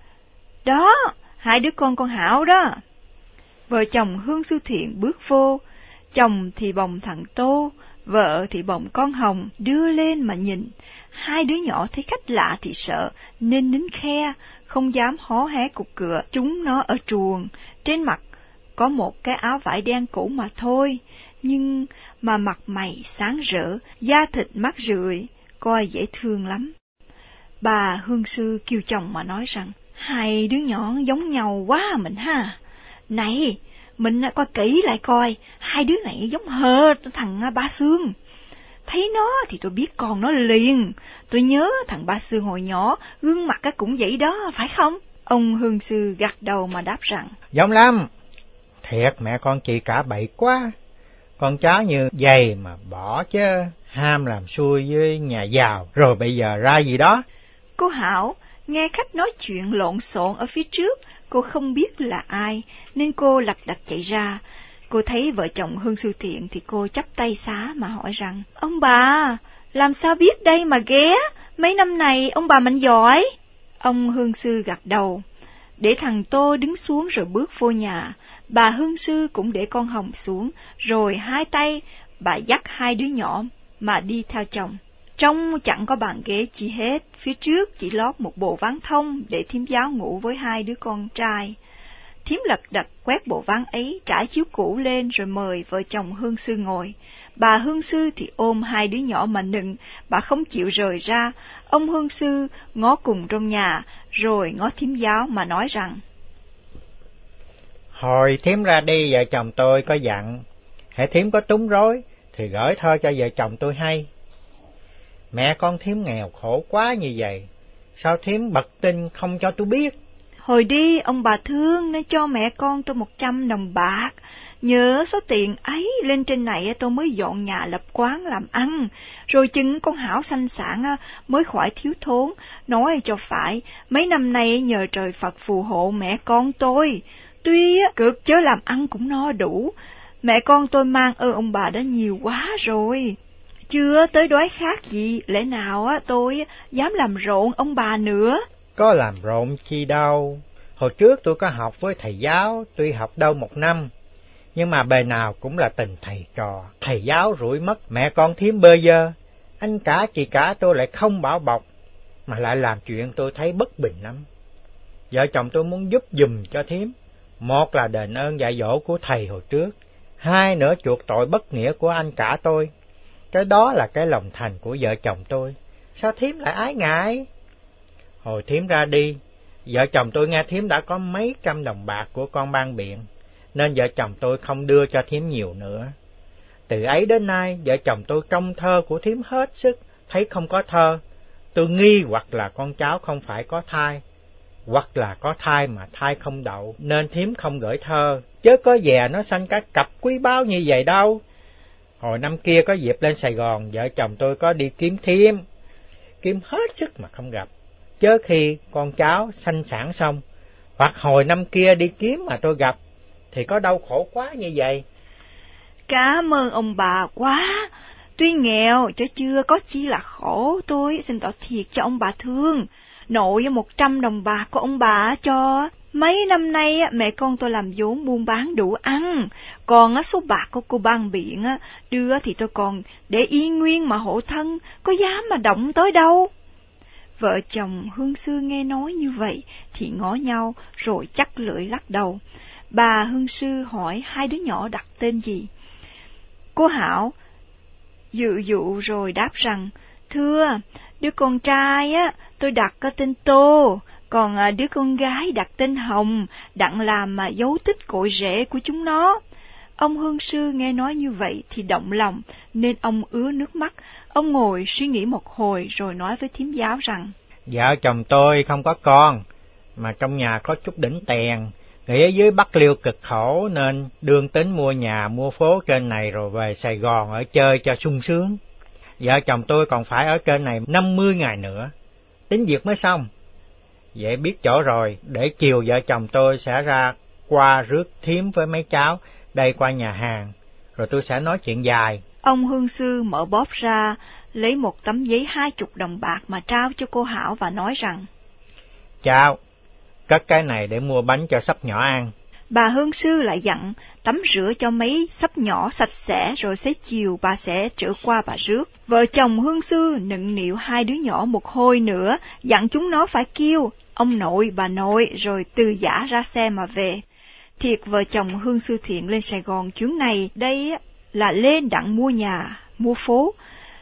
Đó, hai đứa con con Hảo đó. Vợ chồng Hương sư thiện bước vô, chồng thì bồng thằng Tô, vợ thì bồng con Hồng đưa lên mà nhìn. Hai đứa nhỏ thấy khách lạ thì sợ, nên nín khe, không dám hó hé cục cửa. Chúng nó ở truồng, trên mặt có một cái áo vải đen cũ mà thôi, nhưng mà mặt mày sáng rỡ, da thịt mắt rượi, coi dễ thương lắm. Bà Hương sư kêu chồng mà nói rằng: Hai đứa nhỏ giống nhau quá mình ha. Này, mình coi kỹ lại coi, hai đứa này giống hệt thằng Ba Sương. Thấy nó thì tôi biết con nó liền. Tôi nhớ thằng Ba Sương hồi nhỏ, gương mặt cũng vậy đó, phải không? Ông Hương sư gật đầu mà đáp rằng: Giống lắm. Thiệt mẹ con chị cả bậy quá. Con cháu như vậy mà bỏ chứ, ham làm xui với nhà giàu, rồi bây giờ ra gì đó. Cô Hảo nghe khách nói chuyện lộn xộn ở phía trước, cô không biết là ai, nên cô lật đật chạy ra. Cô thấy vợ chồng Hương sư thiện thì cô chắp tay xá mà hỏi rằng: Ông bà, làm sao biết đây mà ghé? Mấy năm này ông bà mạnh giỏi. Ông Hương sư gật đầu, để thằng Tô đứng xuống rồi bước vô nhà. Bà Hương sư cũng để con Hồng xuống, rồi hai tay bà dắt hai đứa nhỏ mà đi theo chồng. Trong chẳng có bàn ghế chi hết, phía trước chỉ lót một bộ ván thông để Thiếm giáo ngủ với hai đứa con trai. Thiếm lật đật quét bộ ván ấy, trải chiếu cũ lên rồi mời vợ chồng Hương sư ngồi. Bà Hương sư thì ôm hai đứa nhỏ mà nựng, bà không chịu rời ra. Ông Hương sư ngó cùng trong nhà, rồi ngó Thiếm giáo mà nói rằng: Hồi Thiếm ra đi, vợ chồng tôi có dặn, hễ Thiếm có túng rối thì gửi thơ cho vợ chồng tôi hay. Mẹ con Thiếm nghèo khổ quá như vậy, sao Thiếm bật tin không cho tôi biết? Hồi đi ông bà thương nên cho mẹ con tôi một trăm đồng bạc. Nhớ số tiền ấy lên trên này tôi mới dọn nhà lập quán làm ăn, rồi chừng con Hảo sanh sản mới khỏi thiếu thốn. Nói cho phải, mấy năm nay nhờ trời Phật phù hộ mẹ con tôi, tuy cực chớ làm ăn cũng no đủ. Mẹ con tôi mang ơn ông bà đã nhiều quá rồi, chưa tới đói khát gì, lẽ nào tôi dám làm rộn ông bà nữa. Có làm rộn chi đâu. Hồi trước tôi có học với thầy giáo, tuy học đâu một năm, nhưng mà bề nào cũng là tình thầy trò. Thầy giáo rủi mất, mẹ con Thiếm bơ vơ, anh cả chị cả tôi lại không bảo bọc, mà lại làm chuyện tôi thấy bất bình lắm. Vợ chồng tôi muốn giúp giùm cho Thiếm, một là đền ơn dạy dỗ của thầy hồi trước, hai nữa chuộc tội bất nghĩa của anh cả tôi. Cái đó là cái lòng thành của vợ chồng tôi, sao Thiếm lại ái ngại? Hồi Thiếm ra đi, vợ chồng tôi nghe Thiếm đã có mấy trăm đồng bạc của con ban biện, nên vợ chồng tôi không đưa cho Thiếm nhiều nữa. Từ ấy đến nay, vợ chồng tôi trông thơ của Thiếm hết sức, thấy không có thơ. Tôi nghi hoặc là con cháu không phải có thai, hoặc là có thai mà thai không đậu, nên Thiếm không gửi thơ, chớ có dè nó sanh cả cặp quý báu như vậy đâu. Hồi năm kia có dịp lên Sài Gòn, vợ chồng tôi có đi kiếm Thiếm, kiếm hết sức mà không gặp, chớ khi con cháu sanh sản xong, hoặc hồi năm kia đi kiếm mà tôi gặp, thì có đau khổ quá như vậy. Cảm ơn ông bà quá. Tuy nghèo chứ chưa có chi là khổ, tôi xin tỏ thiệt cho ông bà thương. Nội một trăm đồng bạc của ông bà cho. Mấy năm nay mẹ con tôi làm vốn buôn bán đủ ăn, còn số bạc của cô ban biện đưa thì tôi còn để y nguyên mà hộ thân, có dám mà động tới đâu. Vợ chồng Hương Sư nghe nói như vậy thì ngó nhau rồi chắc lưỡi lắc đầu. Bà Hương Sư hỏi hai đứa nhỏ đặt tên gì. Cô Hảo dụ dụ rồi đáp rằng, thưa, đứa con trai á tôi đặt tên Tô, còn đứa con gái đặt tên Hồng, đặng làm dấu tích cội rễ của chúng nó. Ông Hương Sư nghe nói như vậy thì động lòng, nên ông ứa nước mắt. Ông ngồi suy nghĩ một hồi rồi nói với thím giáo rằng, vợ chồng tôi không có con, mà trong nhà có chút đỉnh tiền, nghĩ ở dưới Bắc Liêu cực khổ nên đương tính mua nhà mua phố trên này rồi về Sài Gòn ở chơi cho sung sướng. Vợ chồng tôi còn phải ở trên này năm mươi ngày nữa, tính việc mới xong. Vậy biết chỗ rồi, để chiều vợ chồng tôi sẽ ra qua rước thím với mấy cháu đây qua nhà hàng, rồi tôi sẽ nói chuyện dài. Ông Hương Sư mở bóp ra, lấy một tấm giấy hai chục đồng bạc mà trao cho cô Hảo và nói rằng, chào, cất cái này để mua bánh cho sắp nhỏ ăn. Bà Hương Sư lại dặn tắm rửa cho mấy sắp nhỏ sạch sẽ, rồi xế chiều bà sẽ trở qua bà rước. Vợ chồng Hương Sư nựng nịu hai đứa nhỏ một hồi nữa, dặn chúng nó phải kêu ông nội bà nội, rồi từ giã ra xe mà về. Thiệt vợ chồng Hương Sư Thiện lên Sài Gòn chuyến này đây là lên đặng mua nhà mua phố.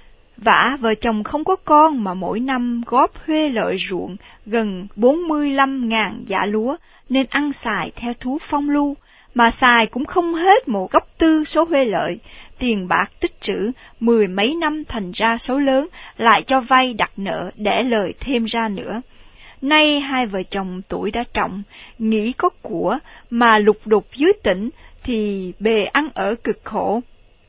Vả vợ chồng không có con mà mỗi năm góp thuê lợi ruộng gần bốn mươi lăm ngàn dạ lúa, nên ăn xài theo thú phong lưu, mà xài cũng không hết một gấp tư số thuê lợi. Tiền bạc tích trữ mười mấy năm thành ra số lớn, lại cho vay đặt nợ để lời thêm ra nữa. Nay hai vợ chồng tuổi đã trọng, nghĩ có của mà lục đục dưới tỉnh thì bề ăn ở cực khổ,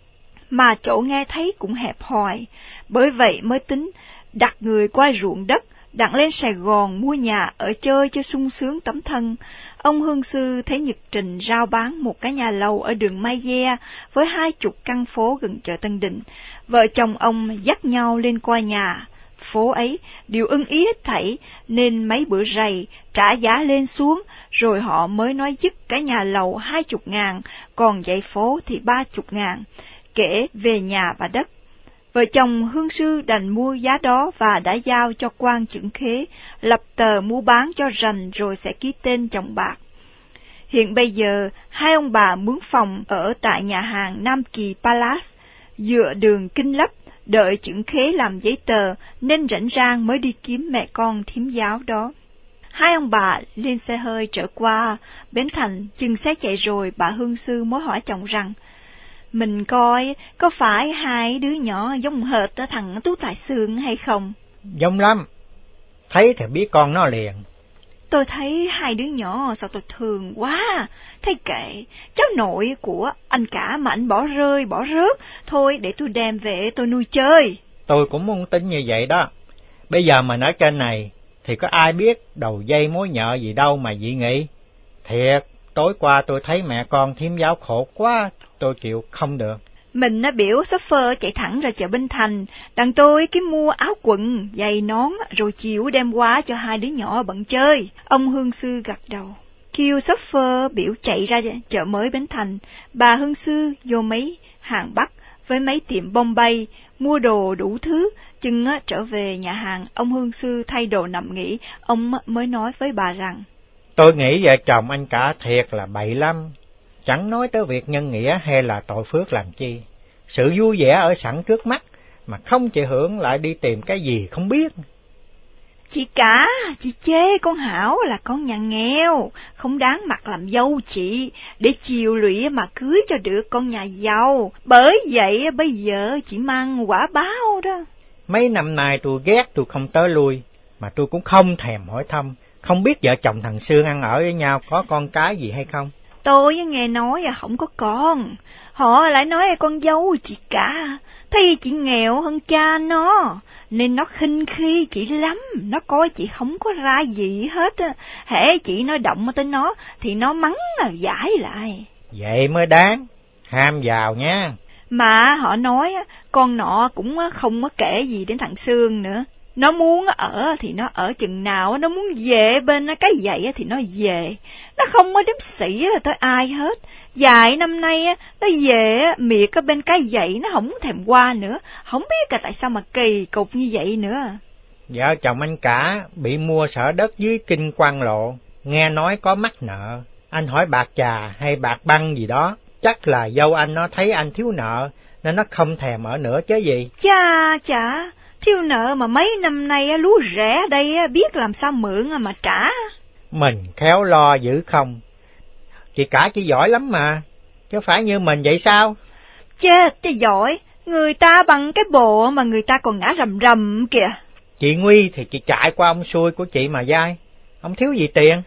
mà chỗ nghe thấy cũng hẹp hòi. Bởi vậy mới tính đặt người qua ruộng đất, đặng lên Sài Gòn mua nhà ở chơi cho sung sướng tấm thân. Ông Hương Sư thấy Nhật Trình rao bán một cái nhà lầu ở đường Mai Gia với hai chục căn phố gần chợ Tân Định. Vợ chồng ông dắt nhau lên qua nhà phố ấy đều ưng ý hết thảy, nên mấy bữa rày trả giá lên xuống, rồi họ mới nói dứt cái nhà lầu hai chục ngàn, còn dãy phố thì ba chục ngàn, kể về nhà và đất. Vợ chồng Hương Sư đành mua giá đó và đã giao cho quan chưởng khế lập tờ mua bán cho rành, rồi sẽ ký tên chồng bạc. Hiện bây giờ hai ông bà mướn phòng ở tại nhà hàng Nam Kỳ Palace dựa đường Kinh Lấp, đợi chưởng khế làm giấy tờ, nên rảnh rang mới đi kiếm mẹ con thím giáo đó. Hai ông bà lên xe hơi trở qua Bến Thành, chừng xe chạy rồi bà Hương Sư mới hỏi chồng rằng, mình coi có phải hai đứa nhỏ giống hệt thằng Tú Tài Xương hay không? Giống lắm, thấy thì biết con nó liền. Tôi thấy hai đứa nhỏ sao tôi thương quá. Thấy kệ, cháu nội của anh cả mà anh bỏ rơi bỏ rớt, thôi để tôi đem về tôi nuôi chơi. Tôi cũng muốn tính như vậy đó. Bây giờ mình ở trên này thì có ai biết đầu dây mối nhợ gì đâu mà dị nghị. Thiệt, tối qua tôi thấy mẹ con thím giáo khổ quá, tôi chịu không được. Mình nó biểu shopper chạy thẳng ra chợ Bến Thành, đằng tôi kiếm mua áo quần, giày nón, rồi chiều đem qua cho hai đứa nhỏ bận chơi. Ông Hương Sư gật đầu. Kêu shopper biểu chạy ra chợ mới Bến Thành, bà Hương Sư vô mấy hàng Bắc với mấy tiệm Bombay, mua đồ đủ thứ, chừng trở về nhà hàng, ông Hương Sư thay đồ nằm nghỉ, ông mới nói với bà rằng, tôi nghĩ vợ chồng anh cả thiệt là bậy lắm. Chẳng nói tới việc nhân nghĩa hay là tội phước làm chi. Sự vui vẻ ở sẵn trước mắt, mà không chịu hưởng lại đi tìm cái gì không biết. Chị cả, chị chê con Hảo là con nhà nghèo, không đáng mặt làm dâu chị, để chiều lụy mà cưới cho được con nhà giàu. Bởi vậy bây giờ chị mang quả báo đó. Mấy năm nay tôi ghét tôi không tới lui, mà tôi cũng không thèm hỏi thăm, không biết vợ chồng thằng Sương ăn ở với nhau có con cái gì hay không. Tôi nghe nói không có con, họ lại nói con dâu chị cả, thấy chị nghèo hơn cha nó, nên nó khinh khi chị lắm, nó coi chị không có ra gì hết, hễ chị nói động tới nó thì nó mắng giải lại. Vậy mới đáng, ham giàu nha. Mà họ nói con nọ cũng không có kể gì đến thằng Sương nữa. Nó muốn ở thì nó ở chừng nào, nó muốn về bên cái dậy thì nó về. Nó không có đếm xỉ tới ai hết. Vài năm nay nó về miệt bên cái dậy nó không thèm qua nữa. Không biết là tại sao mà kỳ cục như vậy nữa. Vợ chồng anh cả bị mua sở đất dưới Kinh Quang Lộ, nghe nói có mắc nợ. Anh hỏi bạc trà hay bạc băng gì đó, chắc là dâu anh nó thấy anh thiếu nợ nên nó không thèm ở nữa chứ gì. Chà chà, thiếu nợ mà mấy năm nay lúa rẻ đây biết làm sao mượn mà trả. Mình khéo lo dữ không? Chị cả chị giỏi lắm mà, chứ phải như mình vậy sao? Chết chứ giỏi, người ta bằng cái bộ mà người ta còn ngã rầm rầm kìa. Chị Nguy thì chị chạy qua ông xui của chị mà dai, ông thiếu gì tiền.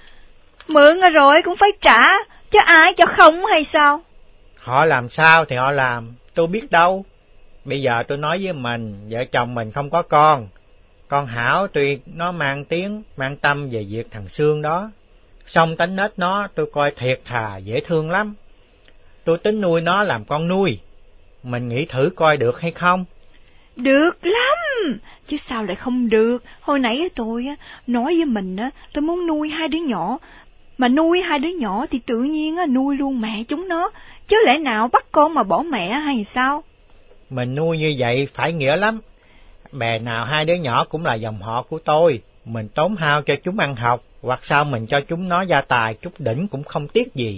Mượn rồi cũng phải trả, chứ ai cho không hay sao? Họ làm sao thì họ làm, tôi biết đâu. Bây giờ tôi nói với mình, vợ chồng mình không có con. Con Hảo tuy nó mang tiếng, mang tâm về việc thằng Sương đó. Xong tính nết nó tôi coi thiệt thà, dễ thương lắm. Tôi tính nuôi nó làm con nuôi. Mình nghĩ thử coi được hay không? Được lắm, chứ sao lại không được. Hồi nãy tôi nói với mình tôi muốn nuôi hai đứa nhỏ. Mà nuôi hai đứa nhỏ thì tự nhiên nuôi luôn mẹ chúng nó, chứ lẽ nào bắt con mà bỏ mẹ hay sao? Mình nuôi như vậy phải nghĩa lắm. Bè nào hai đứa nhỏ cũng là dòng họ của tôi. Mình tốn hao cho chúng ăn học, hoặc sao mình cho chúng nó gia tài chút đỉnh cũng không tiếc gì.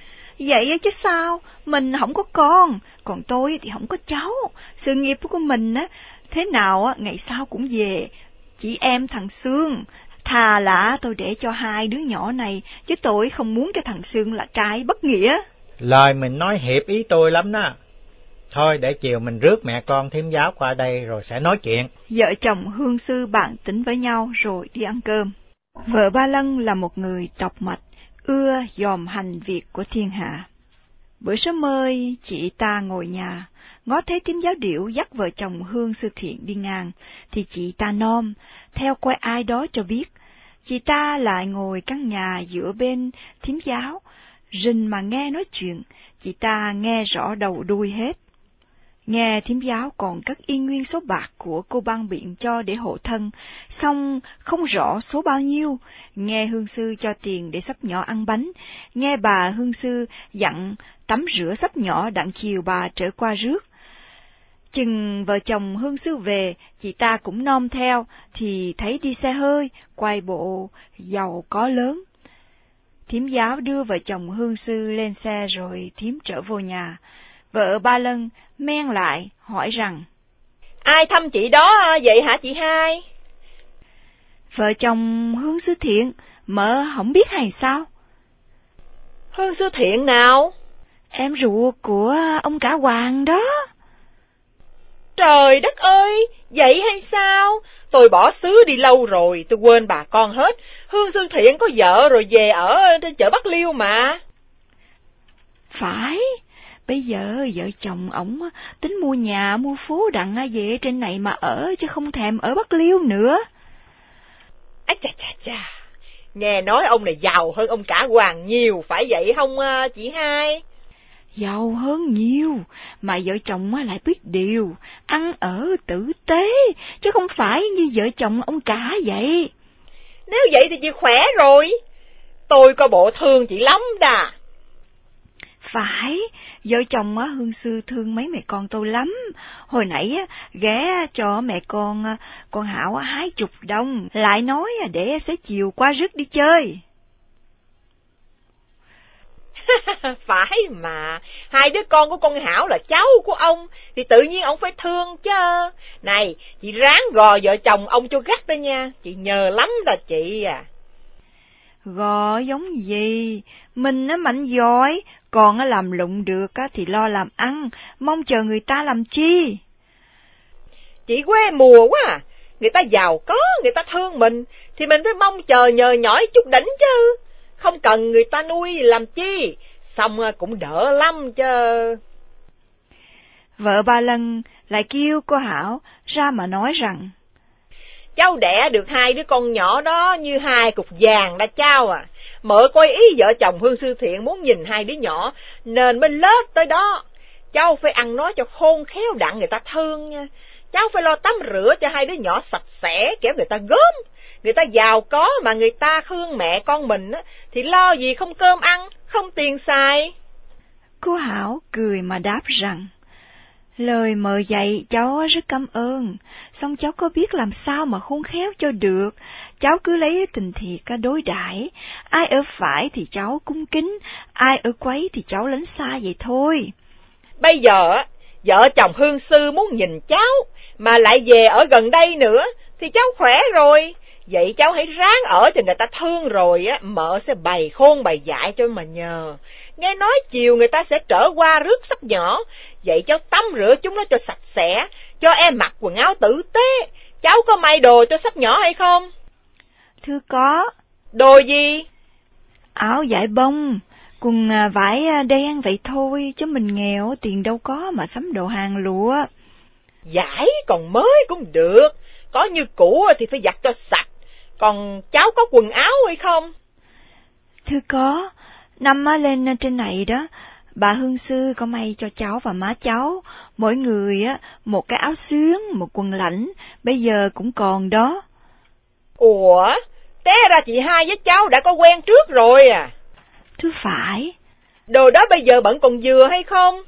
Vậy chứ sao, mình không có con, còn tôi thì không có cháu. Sự nghiệp của mình á, thế nào ngày sau cũng về. Chị em thằng Sương, thà là tôi để cho hai đứa nhỏ này, chứ tôi không muốn cái thằng Sương là trai bất nghĩa. Lời mình nói hiệp ý tôi lắm đó. Thôi để chiều mình rước mẹ con thím giáo qua đây rồi sẽ nói chuyện. Vợ chồng Hương Sư bàn tính với nhau rồi đi ăn cơm. Vợ Ba Lân là một người độc mạch, ưa dòm hành việc của thiên hạ. Bữa sớm ơi, chị ta ngồi nhà, ngó thấy thím giáo Điểu dắt vợ chồng Hương Sư Thiện đi ngang, thì chị ta nom, theo coi ai đó cho biết. Chị ta lại ngồi căn nhà giữa bên thím giáo, rình mà nghe nói chuyện, chị ta nghe rõ đầu đuôi hết. Nghe thím giáo còn cất y nguyên số bạc của cô băng biện cho để hộ thân, xong không rõ số bao nhiêu. Nghe Hương Sư cho tiền để sắp nhỏ ăn bánh, nghe bà Hương Sư dặn tắm rửa sắp nhỏ đặng chiều bà trở qua rước. Chừng vợ chồng Hương Sư về, chị ta cũng nom theo, thì thấy đi xe hơi, quay bộ giàu có lớn. Thím giáo đưa vợ chồng Hương Sư lên xe rồi thím trở vô nhà. Vợ Ba Lân men lại hỏi rằng: Ai thăm chị đó vậy hả chị hai? Vợ chồng Hương Sư Thiện, mợ không biết hay sao? Hương Sư Thiện nào? Em ruột của ông cả Hoàng đó. Trời đất ơi, vậy hay sao? Tôi bỏ xứ đi lâu rồi, tôi quên bà con hết. Hương Sư Thiện có vợ rồi về ở trên chợ Bắc Liêu mà. Phải, bây giờ vợ chồng ổng tính mua nhà, mua phố đặng về trên này mà ở, chứ không thèm ở Bắc Liêu nữa. Á chà chà chà, nghe nói ông này giàu hơn ông cả Hoàng nhiều, phải vậy không chị hai? Giàu hơn nhiều, mà vợ chồng lại biết điều, ăn ở tử tế, chứ không phải như vợ chồng ông cả vậy. Nếu vậy thì chị khỏe rồi, tôi có bộ thương chị lắm đà. Phải, vợ chồng Hương Sư thương mấy mẹ con tôi lắm. Hồi nãy ghé cho mẹ con con Hảo hái chục đồng, lại nói để sẽ chiều qua rước đi chơi. Phải mà, hai đứa con của con Hảo là cháu của ông, thì tự nhiên ông phải thương chứ. Này, chị ráng gò vợ chồng ông cho gắt đó nha, chị nhờ lắm đó chị à. Gò giống gì, mình nó mạnh giỏi, còn làm lụng được thì lo làm ăn, mong chờ người ta làm chi. Chị quê mùa quá à, người ta giàu có, người ta thương mình, thì mình phải mong chờ nhờ nhỏi chút đỉnh chứ. Không cần người ta nuôi làm chi, xong cũng đỡ lắm chứ. Vợ Ba Lân lại kêu cô Hảo ra mà nói rằng: Cháu đẻ được hai đứa con nhỏ đó như hai cục vàng đã cháu à. Mợ coi ý vợ chồng Hương Sư Thiện muốn nhìn hai đứa nhỏ, nên mới lết tới đó. Cháu phải ăn nói cho khôn khéo đặng người ta thương nha. Cháu phải lo tắm rửa cho hai đứa nhỏ sạch sẽ, kéo người ta gớm. Người ta giàu có mà người ta thương mẹ con mình á, thì lo gì không cơm ăn, không tiền xài. Cô Hảo cười mà đáp rằng: Lời mời dạy cháu rất cảm ơn, song cháu có biết làm sao mà khôn khéo cho được. Cháu cứ lấy tình thiệt ca đối đãi, ai ở phải thì cháu cung kính, ai ở quấy thì cháu lánh xa vậy thôi. Bây giờ vợ chồng hương sư muốn nhìn cháu, mà lại về ở gần đây nữa, thì cháu khỏe rồi. Vậy cháu hãy ráng ở cho người ta thương rồi á, mợ sẽ bày khôn bày dại cho mà nhờ. Nghe nói chiều người ta sẽ trở qua rước sắp nhỏ, vậy cháu tắm rửa chúng nó cho sạch sẽ, cho em mặc quần áo tử tế. Cháu có may đồ cho sắp nhỏ hay không? Thưa có. Đồ gì? Áo vải bông, quần vải đen vậy thôi, chứ mình nghèo tiền đâu có mà sắm đồ hàng lụa. Vải còn mới cũng được, có như cũ thì phải giặt cho sạch. Còn cháu có quần áo hay không? Thưa có, năm lên trên này đó, bà hương sư có may cho cháu và má cháu, mỗi người á một cái áo xuyến, một quần lãnh, bây giờ cũng còn đó. Ủa, té ra chị hai với cháu đã có quen trước rồi à? Thưa phải. Đồ đó bây giờ bận còn vừa hay không?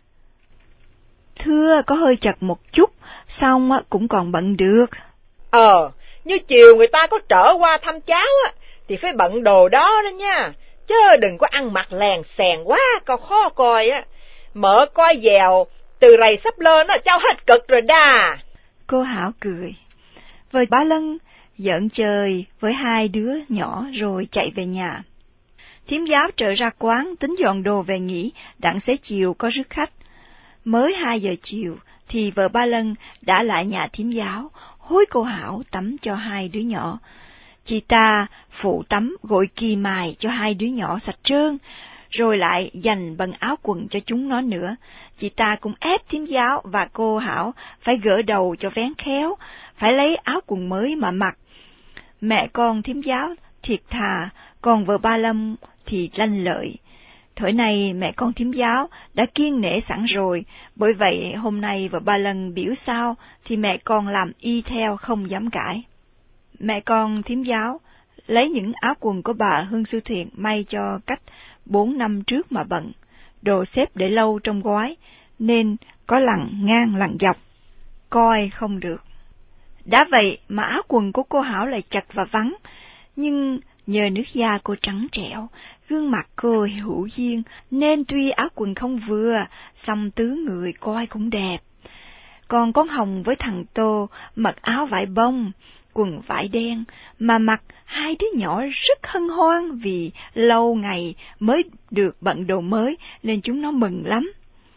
Thưa, có hơi chật một chút, xong cũng còn bận được. Ờ, như chiều người ta có trở qua thăm cháu á, thì phải bận đồ đó đó nha, chứ đừng có ăn mặc lèn xèn quá, coi khó coi á. Mợ coi dèo, từ rày sắp lên á, cháu hết cực rồi đà. Cô Hảo cười. Vợ bà Lân giỡn chơi với hai đứa nhỏ rồi chạy về nhà. Thím giáo trở ra quán tính dọn đồ về nghỉ, đặng xế chiều có rước khách. Mới hai giờ chiều thì vợ ba Lân đã lại nhà thím giáo, hối cô Hảo tắm cho hai đứa nhỏ. Chị ta phụ tắm gội kỳ mài cho hai đứa nhỏ sạch trơn, rồi lại dành bận áo quần cho chúng nó nữa. Chị ta cũng ép thím giáo và cô Hảo phải gỡ đầu cho vén khéo, phải lấy áo quần mới mà mặc. Mẹ con thím giáo thiệt thà, còn vợ ba Lâm thì lanh lợi. Thổi này mẹ con thím giáo đã kiêng nể sẵn rồi, bởi vậy hôm nay vợ ba lần biểu sao thì mẹ con làm y theo không dám cãi. Mẹ con thím giáo lấy những áo quần của bà Hương Sư Thiện may cho cách bốn năm trước mà bận, đồ xếp để lâu trong gói, nên có lằn ngang lằn dọc, coi không được. Đã vậy mà áo quần của cô Hảo lại chật và vắng, nhưng nhờ nước da cô trắng trẻo, gương mặt cô hữu duyên, nên tuy áo quần không vừa, song tứ người coi cũng đẹp. Còn con Hồng với thằng Tô mặc áo vải bông, quần vải đen, mà mặc hai đứa nhỏ rất hân hoan vì lâu ngày mới được bận đồ mới nên chúng nó mừng lắm.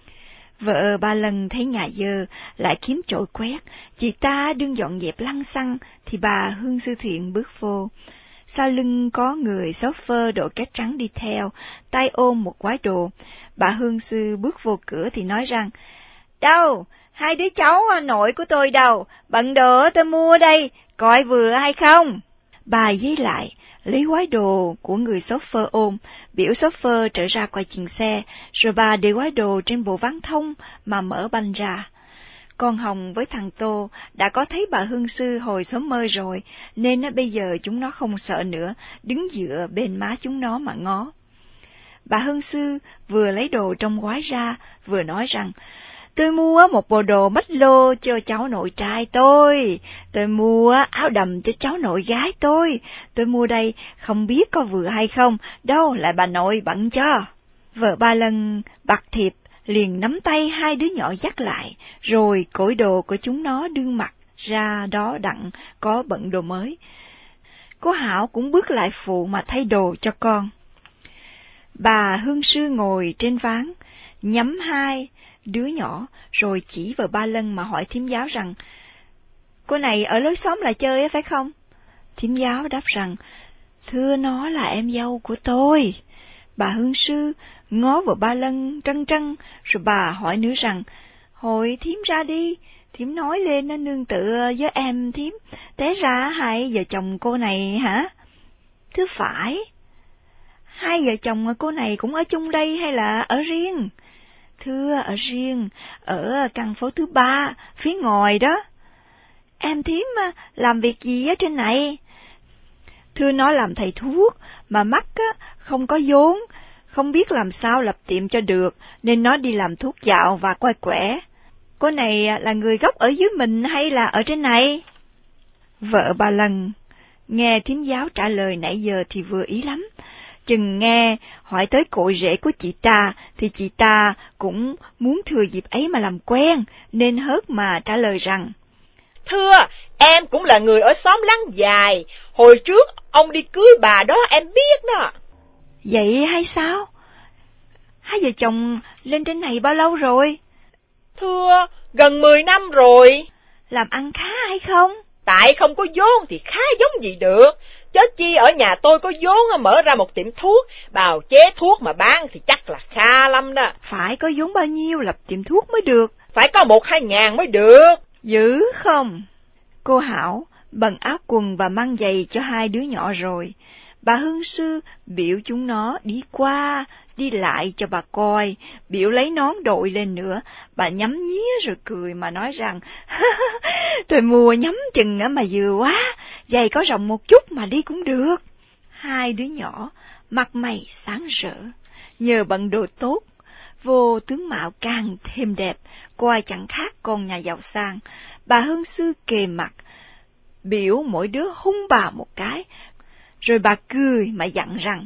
Vợ ba lần thấy nhà dơ, lại kiếm chổi quét, chị ta đương dọn dẹp lăng xăng, thì bà Hương Sư Thiện bước vô. Sau lưng có người xấu phơ đội két trắng đi theo, tay ôm một gói đồ. Bà Hương Sư bước vô cửa thì nói rằng, đâu, hai đứa cháu nội của tôi đâu, bận đồ tôi mua đây, coi vừa hay không? Bà giấy lại, lấy gói đồ của người xấu phơ ôm, biểu xấu phơ trở ra quay chừng xe, rồi bà để gói đồ trên bộ ván thông mà mở banh ra. Con Hồng với thằng Tô đã có thấy bà Hương Sư hồi sớm mơ rồi, nên bây giờ chúng nó không sợ nữa, đứng dựa bên má chúng nó mà ngó. Bà Hương Sư vừa lấy đồ trong gói ra, vừa nói rằng, tôi mua một bộ đồ mách lô cho cháu nội trai tôi, tôi mua áo đầm cho cháu nội gái tôi, tôi mua đây không biết có vừa hay không, đâu lại bà nội bận cho. Vợ ba lần bạc thiệp liền nắm tay hai đứa nhỏ dắt lại, rồi cởi đồ của chúng nó đương mặc ra đó đặng có bận đồ mới. Cô Hảo cũng bước lại phụ mà thay đồ cho con. Bà Hương Sư ngồi trên ván, nhắm hai đứa nhỏ, rồi chỉ vào ba Lân mà hỏi thím giáo rằng, cô này ở lối xóm lại chơi phải không? Thím giáo đáp rằng, thưa nó là em dâu của tôi. Bà Hương Sư ngó vào ba Lân trân trân, rồi bà hỏi nữa rằng, hồi thím ra đi, thím nói lên nó nương tựa với em thím, té ra hai vợ chồng cô này hả? Thưa phải. Hai vợ chồng cô này cũng ở chung đây hay là ở riêng? Thưa ở riêng, ở căn phố thứ ba, phía ngoài đó. Em thím làm việc gì ở trên này? Thưa nó làm thầy thuốc, mà mắc không có vốn, không biết làm sao lập tiệm cho được, nên nó đi làm thuốc dạo và coi quẻ. Cô này là người gốc ở dưới mình hay là ở trên này? Vợ bà Lần nghe thím giáo trả lời nãy giờ thì vừa ý lắm. Chừng nghe hỏi tới cội rễ của chị ta thì chị ta cũng muốn thừa dịp ấy mà làm quen, nên hớt mà trả lời rằng: Thưa, em cũng là người ở xóm Lăng Dài. Hồi trước ông đi cưới bà đó em biết đó. Vậy hay sao? Hai vợ chồng lên trên này bao lâu rồi? Thưa, gần mười năm rồi. Làm ăn khá hay không? Tại không có vốn thì khá giống gì được. Chớ chi ở nhà tôi có vốn mở ra một tiệm thuốc, bào chế thuốc mà bán thì chắc là khá lắm đó. Phải có vốn bao nhiêu lập tiệm thuốc mới được? Phải có một hai ngàn mới được. Dữ không? Cô Hảo bận áo quần và mang giày cho hai đứa nhỏ rồi. Bà Hương Sư biểu chúng nó đi qua, đi lại cho bà coi, biểu lấy nón đội lên nữa. Bà nhắm nhía rồi cười mà nói rằng: Tôi mua nhắm chừng mà vừa quá, giày có rộng một chút mà đi cũng được. Hai đứa nhỏ mặt mày sáng rỡ, nhờ bận đồ tốt, vô tướng mạo càng thêm đẹp, coi chẳng khác con nhà giàu sang. Bà Hương Sư kề mặt, biểu mỗi đứa hung bà một cái, rồi bà cười mà dặn rằng: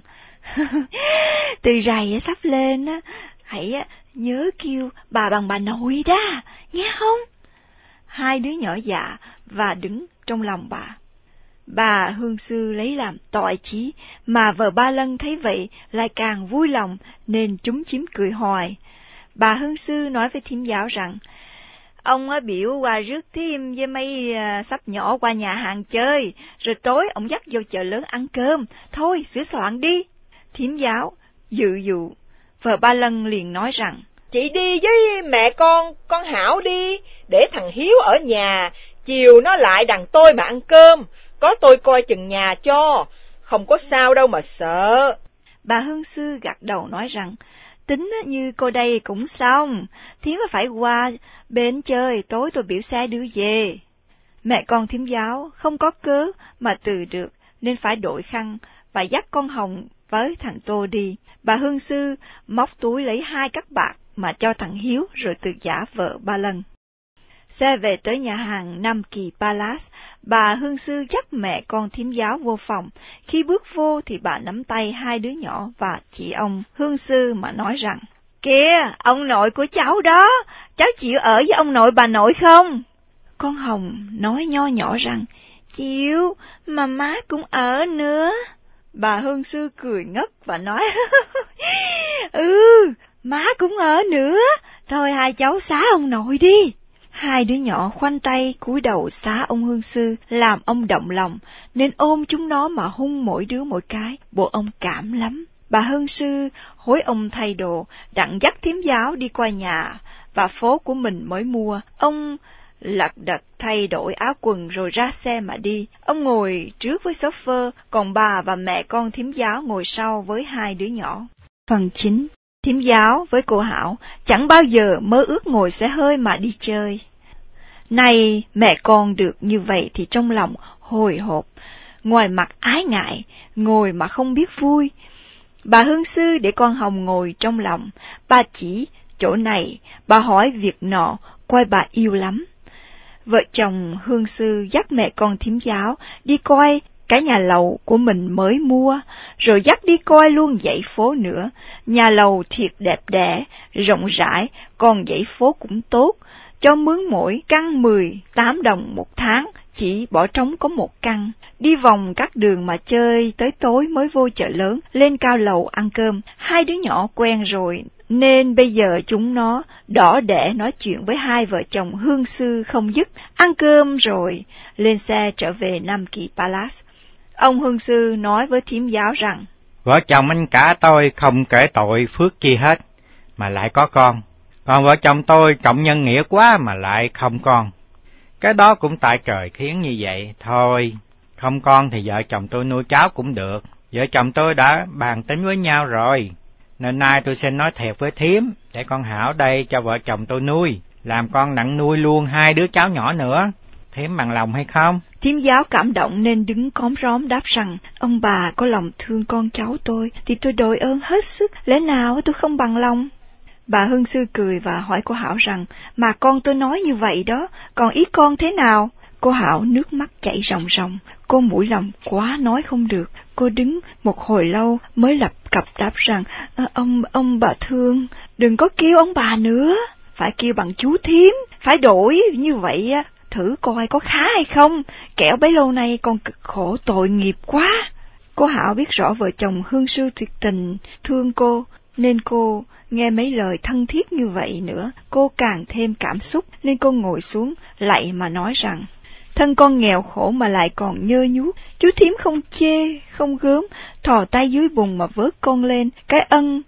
Từ rày sắp lên á, hãy nhớ kêu bà bằng bà nội đó, nghe không? Hai đứa nhỏ dạ và đứng trong lòng bà. Bà Hương Sư lấy làm tội chí, mà vợ Ba Lân thấy vậy lại càng vui lòng nên chúm chím cười hoài. Bà Hương Sư nói với thím giáo rằng: Ông á biểu qua rước thím với mấy uh, sắp nhỏ qua nhà hàng chơi, rồi tối ông dắt vô chợ lớn ăn cơm. Thôi, sửa soạn đi. Thím giáo dự dụ. Vợ Ba Lân liền nói rằng: Chị đi với mẹ con, con Hảo đi, để thằng Hiếu ở nhà, chiều nó lại đằng tôi mà ăn cơm, có tôi coi chừng nhà cho, không có sao đâu mà sợ. Bà Hương Sư gật đầu nói rằng: Tính như cô đây cũng xong, thím phải qua bên chơi, tối tôi biểu xe đưa về. Mẹ con thím giáo không có cớ mà từ được, nên phải đội khăn và dắt con Hồng với thằng Tô đi. Bà Hương Sư móc túi lấy hai cắc bạc mà cho thằng Hiếu, rồi tự giả vợ Ba Lân. Xe về tới nhà hàng Nam Kỳ Palace, bà Hương Sư dắt mẹ con thím giáo vô phòng. Khi bước vô thì bà nắm tay hai đứa nhỏ và chị ông Hương Sư mà nói rằng: Kìa, ông nội của cháu đó, cháu chịu ở với ông nội bà nội không? Con Hồng nói nho nhỏ rằng: Chịu, mà má cũng ở nữa. Bà Hương Sư cười ngất và nói: Ừ, má cũng ở nữa, thôi hai cháu xá ông nội đi. Hai đứa nhỏ khoanh tay cúi đầu xá ông Hương Sư, làm ông động lòng, nên ôm chúng nó mà hung mỗi đứa mỗi cái, bộ ông cảm lắm. Bà Hương Sư hối ông thay đồ, đặng dắt thím giáo đi qua nhà và phố của mình mới mua. Ông lật đật thay đổi áo quần rồi ra xe mà đi. Ông ngồi trước với chauffeur, còn bà và mẹ con thím giáo ngồi sau với hai đứa nhỏ. Phần chín. Thím giáo với cô Hảo chẳng bao giờ mơ ước ngồi xe hơi mà đi chơi. Nay mẹ con được như vậy thì trong lòng hồi hộp, ngoài mặt ái ngại, ngồi mà không biết vui. Bà Hương Sư để con Hồng ngồi trong lòng, bà chỉ chỗ này, bà hỏi việc nọ, coi bà yêu lắm. Vợ chồng Hương Sư dắt mẹ con thím giáo đi coi cái nhà lầu của mình mới mua, rồi dắt đi coi luôn dãy phố nữa. Nhà lầu thiệt đẹp đẽ, rộng rãi, còn dãy phố cũng tốt, cho mướn mỗi căn mười tám đồng một tháng, chỉ bỏ trống có một căn. Đi vòng các đường mà chơi tới tối mới vô chợ lớn, lên cao lầu ăn cơm. Hai đứa nhỏ quen rồi, nên bây giờ chúng nó đỏ đẻ nói chuyện với hai vợ chồng Hương Sư không dứt. Ăn cơm rồi, lên xe trở về Nam Kỳ Palace. Ông Hương Sư nói với thím giáo rằng: Vợ chồng anh cả tôi không kể tội phước chi hết, mà lại có con. Còn vợ chồng tôi trọng nhân nghĩa quá mà lại không con. Cái đó cũng tại trời khiến như vậy. Thôi, không con thì vợ chồng tôi nuôi cháu cũng được. Vợ chồng tôi đã bàn tính với nhau rồi, nên nay tôi xin nói thiệt với thím, để con Hảo đây cho vợ chồng tôi nuôi, làm con nặng nuôi luôn hai đứa cháu nhỏ nữa. Thím bằng lòng hay không? Thím giáo cảm động nên đứng cóm róm đáp rằng: Ông bà có lòng thương con cháu tôi thì tôi đội ơn hết sức, lẽ nào tôi không bằng lòng. Bà Hương Sư cười và hỏi cô Hảo rằng, mà con tôi nói như vậy đó, còn ý con thế nào? Cô Hảo nước mắt chảy ròng ròng, cô mũi lòng quá nói không được. Cô đứng một hồi lâu mới lập cập đáp rằng, à, ông, ông bà Thương, đừng có kêu ông bà nữa, phải kêu bằng chú thím, phải đổi như vậy thử coi có khá hay không, kẻo bấy lâu nay con cực khổ tội nghiệp quá. Cô Hảo biết rõ vợ chồng Hương Sư thiệt tình thương cô, nên cô nghe mấy lời thân thiết như vậy nữa, cô càng thêm cảm xúc, nên cô ngồi xuống lạy mà nói rằng, thân con nghèo khổ mà lại còn nhơ nhút, chú thím không chê, không gớm, thò tay dưới bùn mà vớt con lên, cái ân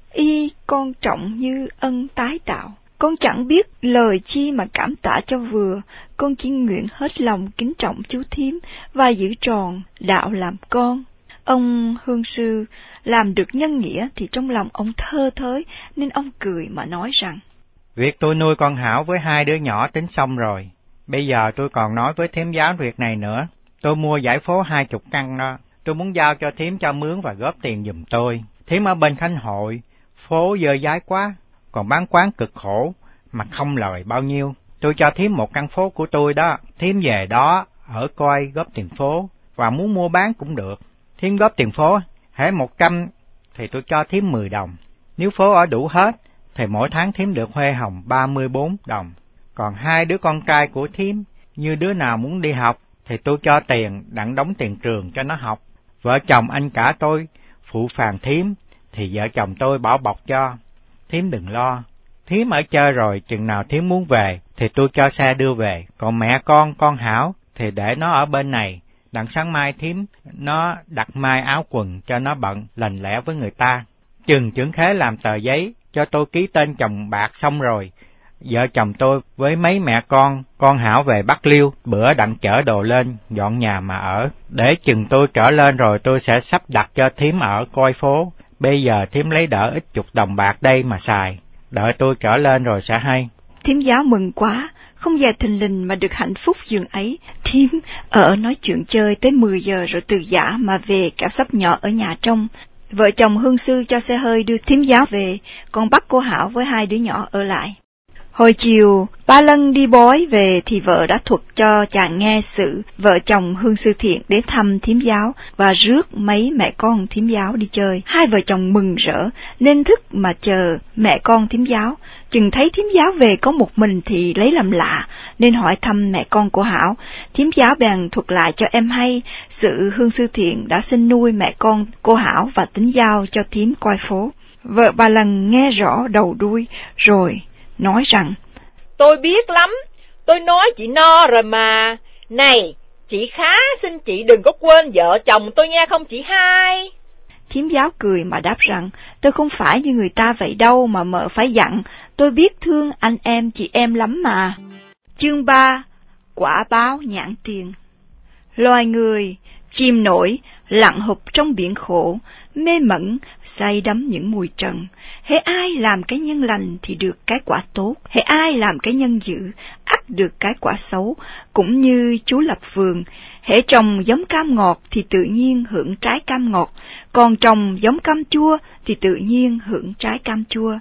y con trọng như ân tái tạo. Con chẳng biết lời chi mà cảm tạ cho vừa, con chỉ nguyện hết lòng kính trọng chú thím và giữ tròn đạo làm con. Ông Hương Sư làm được nhân nghĩa thì trong lòng ông thơ thới, nên ông cười mà nói rằng, việc tôi nuôi con Hảo với hai đứa nhỏ tính xong rồi. Bây giờ tôi còn nói với thím giáo việc này nữa. Tôi mua giải phố hai chục căn đó. Tôi muốn giao cho thím cho mướn và góp tiền giùm tôi. Thím ở bên Khánh Hội, phố dơ dái quá, còn bán quán cực khổ, mà không lời bao nhiêu. Tôi cho thím một căn phố của tôi đó. Thím về đó, ở coi góp tiền phố, và muốn mua bán cũng được. Thím góp tiền phố, hễ một trăm thì tôi cho thím mười đồng. Nếu phố ở đủ hết, thì mỗi tháng thím được huê hồng ba mươi bốn đồng. Còn hai đứa con trai của thím, như đứa nào muốn đi học, thì tôi cho tiền đặng đóng tiền trường cho nó học. Vợ chồng anh cả tôi phụ phàng thím, thì vợ chồng tôi bảo bọc cho. Thím đừng lo, thím ở chơi rồi, chừng nào thím muốn về, thì tôi cho xe đưa về. Còn mẹ con, con Hảo, thì để nó ở bên này, đặng sáng mai thím nó đặt mai áo quần cho nó bận lành lẽ với người ta. Chừng trưởng khế làm tờ giấy cho tôi ký tên chồng bạc xong rồi, vợ chồng tôi với mấy mẹ con, con Hảo về Bắc Liêu, bữa đặng chở đồ lên, dọn nhà mà ở. Để chừng tôi trở lên rồi tôi sẽ sắp đặt cho thím ở coi phố. Bây giờ thím lấy đỡ ít chục đồng bạc đây mà xài, đợi tôi trở lên rồi sẽ hay. Thím giáo mừng quá, không dè thình lình mà được hạnh phúc dường ấy. Thím ở nói chuyện chơi tới mười giờ rồi từ giã mà về, kẻo sắp nhỏ ở nhà trong. Vợ chồng Hương Sư cho xe hơi đưa thím giáo về, còn bắt cô Hảo với hai đứa nhỏ ở lại. Hồi chiều, ba Lân đi bói về thì vợ đã thuật cho chàng nghe sự vợ chồng Hương Sư Thiện đến thăm thím giáo và rước mấy mẹ con thím giáo đi chơi. Hai vợ chồng mừng rỡ nên thức mà chờ mẹ con thím giáo. Chừng thấy thím giáo về có một mình thì lấy làm lạ, nên hỏi thăm mẹ con của Hảo. Thím giáo bèn thuật lại cho em hay sự Hương Sư Thiện đã xin nuôi mẹ con cô Hảo và tính giao cho thím coi phố. Vợ bà Lần nghe rõ đầu đuôi rồi nói rằng, tôi biết lắm, tôi nói chị no rồi mà. Này, chị Khá, xin chị đừng có quên vợ chồng tôi nghe không chị hai. Thím giáo cười mà đáp rằng, tôi không phải như người ta vậy đâu mà mợ phải dặn, tôi biết thương anh em chị em lắm mà. Chương ba, quả báo nhãn tiền. Loài người, chim nổi, lặn hụp trong biển khổ, mê mẩn, say đắm những mùi trần. Hễ ai làm cái nhân lành thì được cái quả tốt, hễ ai làm cái nhân dữ, ắt được cái quả xấu. Cũng như chú lập vườn, hễ trồng giống cam ngọt thì tự nhiên hưởng trái cam ngọt, còn trồng giống cam chua thì tự nhiên hưởng trái cam chua.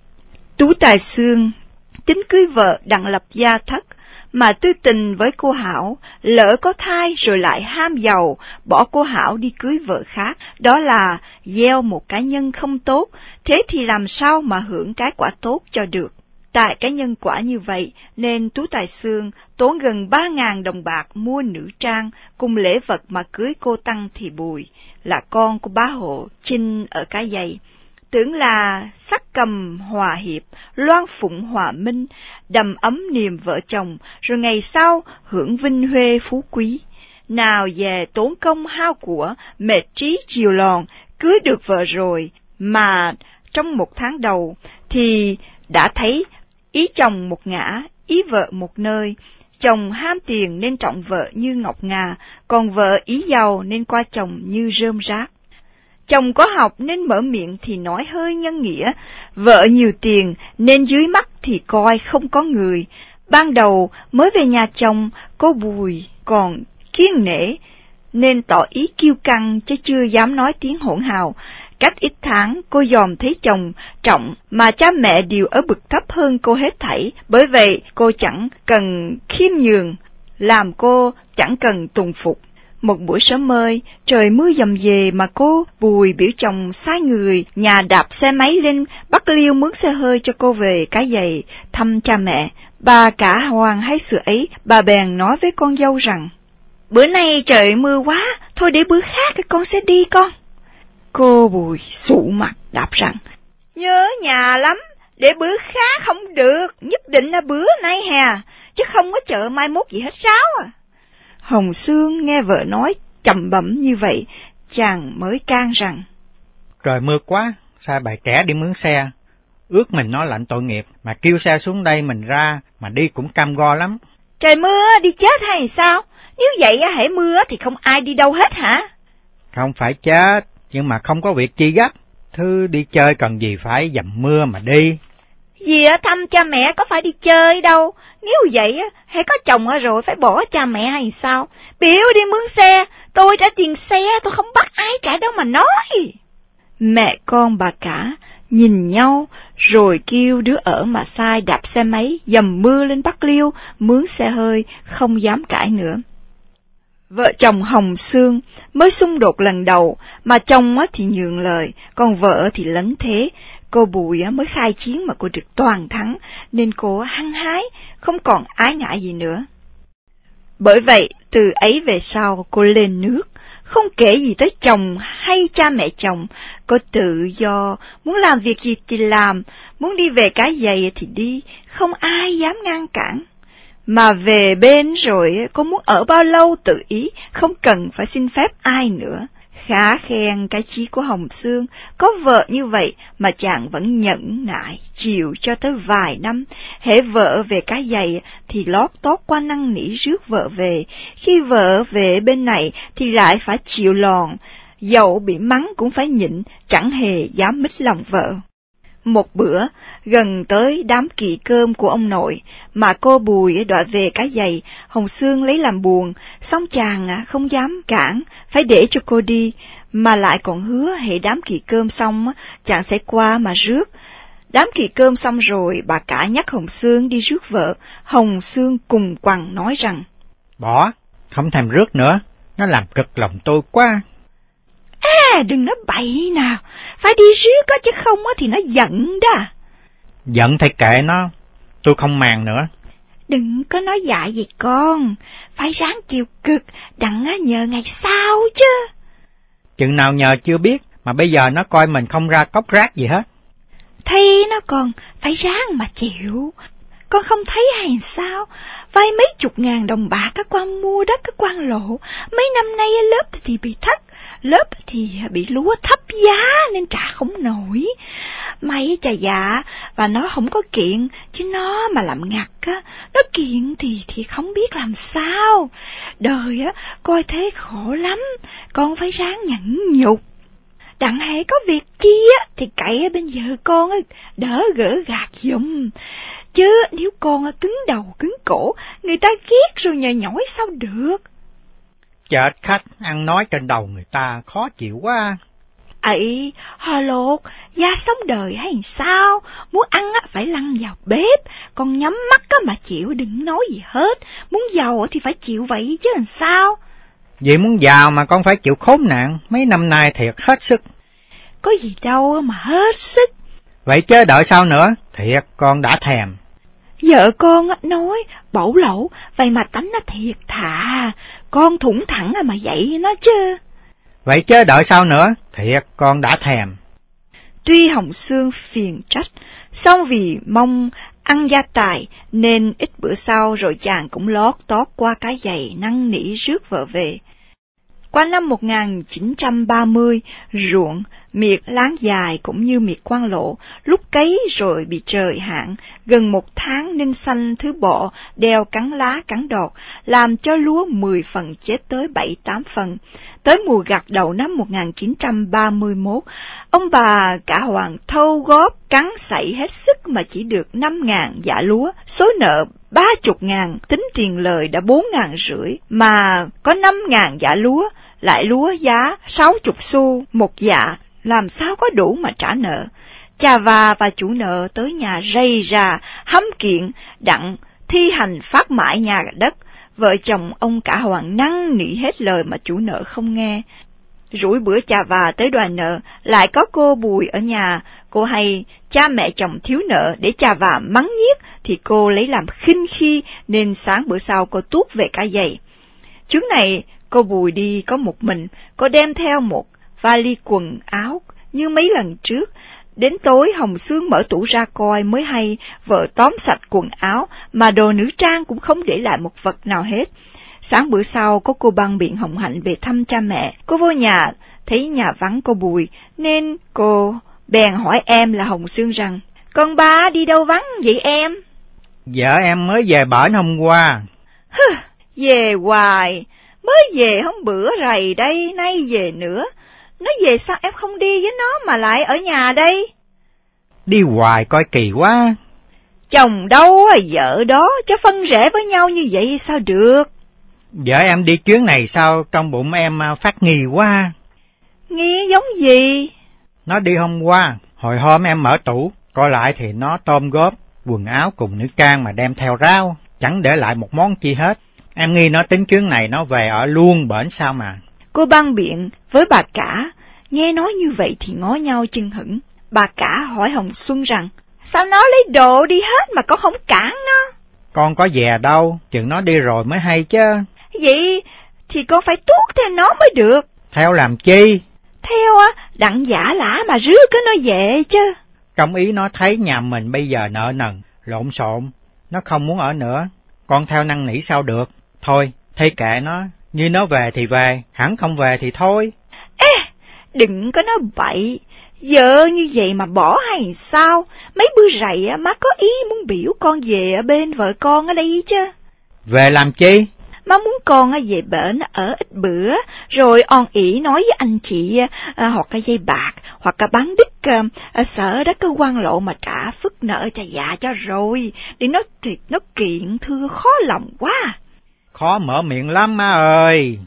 Tú Tài Xương tính cưới vợ đặng lập gia thất, mà tư tình với cô Hảo, lỡ có thai rồi lại ham giàu, bỏ cô Hảo đi cưới vợ khác, đó là gieo một cái nhân không tốt, thế thì làm sao mà hưởng cái quả tốt cho được. Tại cái nhân quả như vậy, nên Tú Tài Xương tốn gần ba ngàn đồng bạc mua nữ trang, cùng lễ vật mà cưới cô Tăng Thị Bùi, là con của bá hộ Chinh ở Cái Dày. Tưởng là sắc cầm hòa hiệp, loan phụng hòa minh, đầm ấm niềm vợ chồng, rồi ngày sau hưởng vinh huê phú quý. Nào về tốn công hao của, mệt trí chiều lòn, cưới được vợ rồi, mà trong một tháng đầu thì đã thấy ý chồng một ngã, ý vợ một nơi. Chồng ham tiền nên trọng vợ như ngọc ngà, còn vợ ý giàu nên qua chồng như rơm rác. Chồng có học nên mở miệng thì nói hơi nhân nghĩa, vợ nhiều tiền nên dưới mắt thì coi không có người. Ban đầu mới về nhà chồng, cô Bùi còn kiêng nể nên tỏ ý kiêu căng chứ chưa dám nói tiếng hỗn hào. Cách ít tháng, cô dòm thấy chồng trọng mà cha mẹ đều ở bậc thấp hơn cô hết thảy, bởi vậy cô chẳng cần khiêm nhường, làm cô chẳng cần tùng phục. Một buổi sớm mơi, trời mưa dầm về mà cô Bùi biểu chồng sai người nhà đạp xe máy lên Bắc Liêu mướn xe hơi cho cô về Cái Giày thăm cha mẹ. Bà cả Hoàng hay sự ấy, bà bèn nói với con dâu rằng, bữa nay trời mưa quá, thôi để bữa khác con sẽ đi con. Cô Bùi sụ mặt đáp rằng, nhớ nhà lắm, để bữa khác không được, nhất định là bữa nay hè, chứ không có chợ mai mốt gì hết ráo à. Hồng Sương nghe vợ nói chầm bẩm như vậy, chàng mới can rằng, trời mưa quá, sao bà trẻ đi mướn xe, ước mình nó lạnh tội nghiệp, mà kêu xe xuống đây mình ra, mà đi cũng cam go lắm. Trời mưa đi chết hay sao? Nếu vậy hễ mưa thì không ai đi đâu hết hả? Không phải chết, nhưng mà không có việc chi gấp, thứ đi chơi cần gì phải dầm mưa mà đi. Dì thăm cha mẹ có phải đi chơi đâu, nếu vậy hãy có chồng rồi phải bỏ cha mẹ hay sao? Biểu đi mướn xe, tôi trả tiền xe, tôi không bắt ai trả đâu mà nói. Mẹ con bà cả nhìn nhau rồi kêu đứa ở mà sai đạp xe máy dầm mưa lên Bắc Liêu mướn xe hơi, không dám cãi nữa. Vợ chồng Hồng Sương mới xung đột lần đầu, mà chồng thì nhường lời, còn vợ thì lấn thế. Cô Bùi mới khai chiến mà cô được toàn thắng, nên cô hăng hái, không còn ái ngại gì nữa. Bởi vậy, từ ấy về sau cô lên nước, không kể gì tới chồng hay cha mẹ chồng, cô tự do, muốn làm việc gì thì làm, muốn đi về Cái Giày thì đi, không ai dám ngăn cản. Mà về bên rồi cô muốn ở bao lâu tự ý, không cần phải xin phép ai nữa. Khá khen cái chí của Hồng Sương, có vợ như vậy mà chàng vẫn nhẫn nại, chịu cho tới vài năm. Hễ vợ về Cái Giày thì lót tót qua năn nỉ rước vợ về, khi vợ về bên này thì lại phải chịu lòn, dẫu bị mắng cũng phải nhịn, chẳng hề dám mít lòng vợ. Một bữa, gần tới đám kỵ cơm của ông nội, mà cô Bùi đòi về Cái Giày, Hồng Sương lấy làm buồn, xong chàng không dám cản, phải để cho cô đi, mà lại còn hứa hễ đám kỵ cơm xong, chàng sẽ qua mà rước. Đám kỵ cơm xong rồi, bà cả nhắc Hồng Sương đi rước vợ. Hồng Sương cùng quằn nói rằng, bỏ, không thèm rước nữa, nó làm cực lòng tôi quá. À, đừng nói bậy nào, phải đi rước chứ không thì nó giận đó. Giận thì kệ nó, tôi không màng nữa. Đừng có nói dại gì con, phải ráng chịu cực, đặng nhờ ngày sau chứ. Chừng nào nhờ chưa biết, mà bây giờ nó coi mình không ra cốc rác gì hết. Thấy nó còn phải ráng mà chịu. Con không thấy hay sao? Vay mấy chục ngàn đồng bạc các quan mua đất các quan lộ. Mấy năm nay lớp thì bị thất, lớp thì bị lúa thấp giá nên trả không nổi. May chà dạ, và nó không có kiện, chứ nó mà làm ngặt á, nó kiện thì thì không biết làm sao. Đời á, coi thế khổ lắm, con phải ráng nhẫn nhục. Đặng hãy có việc chi á, thì cậy bên vợ con á, đỡ gỡ gạt giùm. Chứ nếu con cứng đầu cứng cổ, người ta ghét rồi nhờ nhỏi sao được. Chết khách, ăn nói trên đầu người ta khó chịu quá. Ấy, hò lột, da sống đời hay sao? Muốn ăn á phải lăn vào bếp, còn nhắm mắt á mà chịu đừng nói gì hết. Muốn giàu thì phải chịu vậy chứ làm sao? Vì muốn giàu mà con phải chịu khốn nạn, mấy năm nay thiệt hết sức. Có gì đâu mà hết sức. Vậy chứ đợi sao nữa, thiệt con đã thèm. Vợ con nói bẩu lẩu, vậy mà tánh nó thiệt thà, con thủng thẳng mà dạy nó chứ. Vậy chứ đợi sao nữa, thiệt con đã thèm. Tuy Hồng Sương phiền trách, song vì mong ăn gia tài nên ít bữa sau rồi chàng cũng lót tót qua Cái Giày năn nỉ rước vợ về. Qua năm một nghìn chín trăm ba mươi, ruộng, miệt láng dài cũng như miệt quan lộ, lúc cấy rồi bị trời hạn, gần một tháng nên xanh thứ bọ, đeo cắn lá cắn đọt, làm cho lúa mười phần chết tới bảy tám phần. Tới mùa gặt đầu năm một nghìn chín trăm ba mươi mốt, ông bà cả Hoàng thâu góp cắn sảy hết sức mà chỉ được năm ngàn dạ lúa, số nợ ba chục ngàn, tính tiền lời đã bốn ngàn rưỡi, mà có năm ngàn dạ lúa, lại lúa giá sáu chục xu một dạ, làm sao có đủ mà trả nợ. Cha và và chủ nợ tới nhà rầy rà, hăm kiện, đặng thi hành phát mại nhà đất. Vợ chồng ông cả Hoàng năn nỉ hết lời mà chủ nợ không nghe. Rủi bữa cha và tới đòi nợ, lại có cô Bùi ở nhà. Cô hay cha mẹ chồng thiếu nợ để cha và mắng nhiếc, thì cô lấy làm khinh khi, nên sáng bữa sau cô tuốt về cả giày. Chuyến này cô Bùi đi có một mình, cô đem theo một vali quần áo như mấy lần trước. Đến tối Hồng Sương mở tủ ra coi mới hay vợ tóm sạch quần áo, mà đồ nữ trang cũng không để lại một vật nào hết. Sáng bữa sau có cô Băng Biện hồng hạnh về thăm cha mẹ. Cô vô nhà thấy nhà vắng cô Bùi, nên cô bèn hỏi em là Hồng Sương rằng: "Con ba đi đâu vắng vậy em?" "Vợ em mới về bển hôm qua." "Hừ, về hoài, mới về hôm bữa rày đây, nay về nữa. Nó về sao em không đi với nó mà lại ở nhà đây?" "Đi hoài coi kỳ quá." "Chồng đâu vợ đó, cho phân rẽ với nhau như vậy sao được?" "Vợ em đi chuyến này sao trong bụng em phát nghi quá." "Nghi giống gì?" "Nó đi hôm qua, hồi hôm em mở tủ, coi lại thì nó tôm góp quần áo cùng nữ trang mà đem theo rau, chẳng để lại một món chi hết. Em nghi nó tính chuyến này nó về ở luôn bển sao mà." Cô Băng Biện với bà cả nghe nói như vậy thì ngó nhau chưng hửng. Bà cả hỏi Hồng Xuân rằng: "Sao nó lấy đồ đi hết mà con không cản nó?" "Con có về đâu, chừng nó đi rồi mới hay chứ." "Vậy thì con phải tuốt theo nó mới được." "Theo làm chi?" "Theo á, đặng giả lả mà rước cái nó về chứ." Trong ý nó thấy nhà mình bây giờ nợ nần, lộn xộn, nó không muốn ở nữa. Con theo năn nỉ sao được. Thôi, thay kệ nó, như nó về thì về, hẳn không về thì thôi. Ê, đừng có nói bậy, vợ như vậy mà bỏ hay sao? Mấy bữa rày má có ý muốn biểu con về ở bên vợ con ở đây chứ. Về làm chi? Má muốn con về bển ở ít bữa, rồi on ỉ nói với anh chị à, hoặc cái dây bạc, hoặc cái bán đứt à, sợ đó cái quan lộ mà trả phức nợ cho dạ cho rồi. Để nó thiệt nó kiện thưa khó lòng quá. Khó mở miệng lắm má ơi.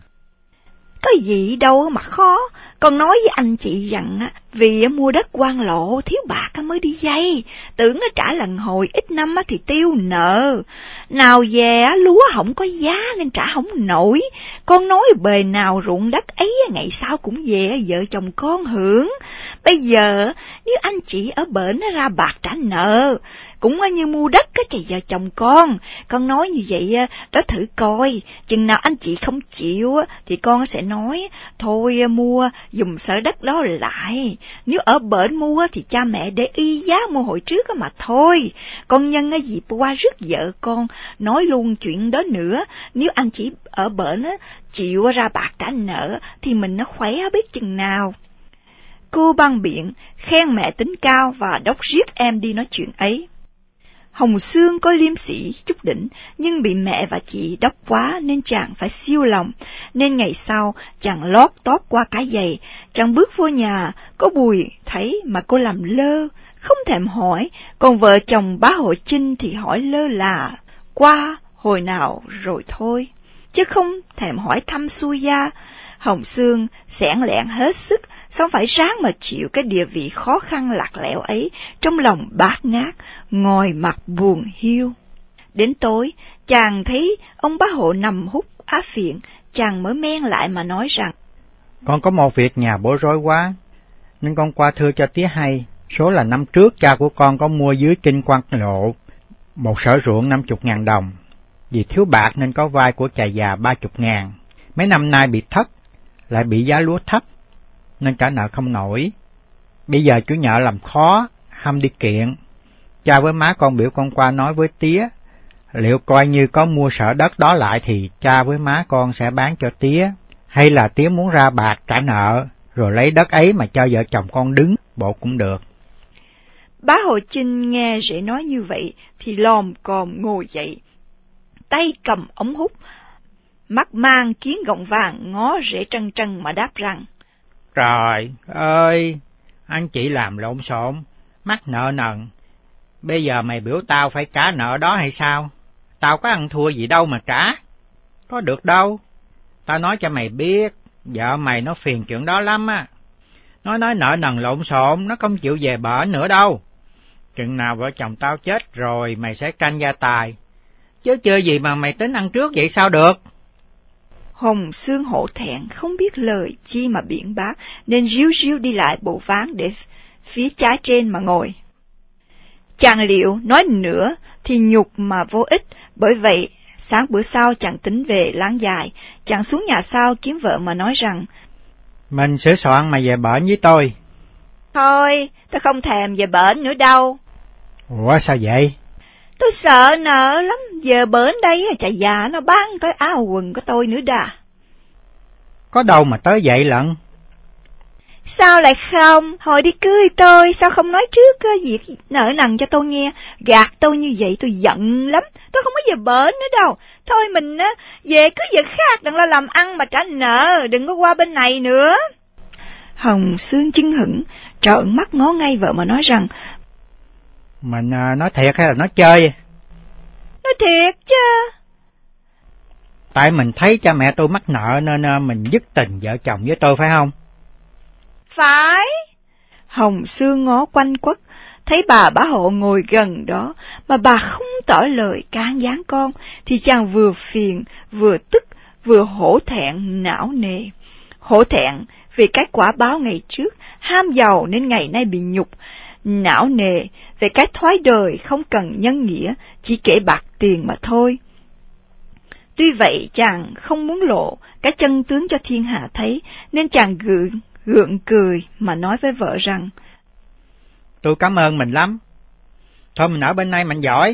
Có gì đâu mà khó. Con nói với anh chị rằng vì mua đất quan lộ thiếu bạc mới đi vay, tưởng nó trả lần hồi ít năm thì tiêu nợ. Nào về lúa không có giá nên trả không nổi. Con nói bề nào ruộng đất ấy ngày sau cũng về vợ chồng con hưởng. Bây giờ nếu anh chị ở bển ra bạc trả nợ, cũng như mua đất cho vợ chồng con. Con nói như vậy đó thử coi, chừng nào anh chị không chịu thì con sẽ nói thôi mua dùng sở đất đó lại. Nếu ở bển mua thì cha mẹ để y giá mua hồi trước mà thôi. Con nhân cái dịp qua rước vợ con nói luôn chuyện đó nữa. Nếu anh chị ở bển chịu ra bạc trả nợ thì mình nó khỏe biết chừng nào. Cô Băng Biện khen mẹ tính cao và đốc riết em đi nói chuyện ấy. Hồng Sương có liêm sĩ chút đỉnh, nhưng bị mẹ và chị đốc quá nên chàng phải siêu lòng, nên ngày sau chàng lót tót qua cái giày, chàng bước vô nhà, có Bùi thấy mà cô làm lơ, không thèm hỏi, còn vợ chồng bá Hội Chinh thì hỏi lơ là, qua hồi nào rồi thôi, chứ không thèm hỏi thăm xuôi gia. Hồng Sương xẻn lẹn hết sức, xong phải ráng mà chịu cái địa vị khó khăn lạc lẽo ấy, trong lòng bát ngát, ngồi mặt buồn hiu. Đến tối, chàng thấy ông bá Hộ nằm hút á phiện, chàng mới men lại mà nói rằng: Con có một việc nhà bối rối quá, nên con qua thưa cho tía hay. Số là năm trước cha của con có mua dưới kinh quan lộ một sở ruộng năm chục ngàn đồng. Vì thiếu bạc nên có vay của cha già ba chục ngàn. Mấy năm nay bị thất, lại bị giá lúa thấp, nên trả nợ không nổi. Bây giờ chủ nợ làm khó, hăm đi kiện. Cha với má con biểu con qua nói với tía, liệu coi như có mua sở đất đó lại thì cha với má con sẽ bán cho tía, hay là tía muốn ra bạc trả nợ, rồi lấy đất ấy mà cho vợ chồng con đứng, bộ cũng được. Bá Hội Chinh nghe rể nói như vậy thì lòm còm ngồi dậy, tay cầm ống hút, mắt mang kiến gọng vàng ngó rể trân trân mà đáp rằng: Trời ơi, anh chị làm lộn xộn, mắc nợ nần. Bây giờ mày biểu tao phải trả nợ đó hay sao? Tao có ăn thua gì đâu mà trả. Có được đâu. Tao nói cho mày biết, vợ mày nó phiền chuyện đó lắm á. Nó nói nợ nần lộn xộn, nó không chịu về bển nữa đâu. Chừng nào vợ chồng tao chết rồi mày sẽ tranh gia tài. Chứ chơi gì mà mày tính ăn trước vậy sao được? Hồng Sương hổ thẹn không biết lời chi mà biện bác, nên ríu ríu đi lại bộ ván để phía trái trên mà ngồi. Chàng liệu nói nữa thì nhục mà vô ích, bởi vậy sáng bữa sau chàng tính về láng dài. Chàng xuống nhà sau kiếm vợ mà nói rằng: Mình sửa soạn mà về bển với tôi. Thôi, tôi không thèm về bển nữa đâu. Ủa sao vậy? Tôi sợ nợ lắm, giờ bển đây chà già nó bán tới áo quần của tôi nữa đà. Có đâu mà tới vậy lận. Sao lại không? Hồi đi cưới tôi, sao không nói trước việc nợ nần cho tôi nghe? Gạt tôi như vậy tôi giận lắm, tôi không có về bển nữa đâu. Thôi mình á về cứ việc khác, đừng lo làm ăn mà trả nợ, đừng có qua bên này nữa. Hồng Sương chưng hửng, trợn mắt ngó ngay vợ mà nói rằng: Mình à, nói thiệt hay là nói chơi? Nói thiệt chứ. Tại mình thấy cha mẹ tôi mắc nợ nên à, mình dứt tình vợ chồng với tôi phải không? Phải. Hồng Sương ngó quanh quất, thấy bà bá hộ ngồi gần đó mà bà không tỏ lời can gián con, thì chàng vừa phiền, vừa tức, vừa hổ thẹn não nề. Hổ thẹn vì cái quả báo ngày trước, ham giàu nên ngày nay bị nhục. Não nề về cái thoái đời không cần nhân nghĩa, chỉ kể bạc tiền mà thôi. Tuy vậy chàng không muốn lộ cái chân tướng cho thiên hạ thấy, nên chàng gượng, gượng cười mà nói với vợ rằng: Tôi cảm ơn mình lắm. Thôi mình ở bên này mạnh giỏi.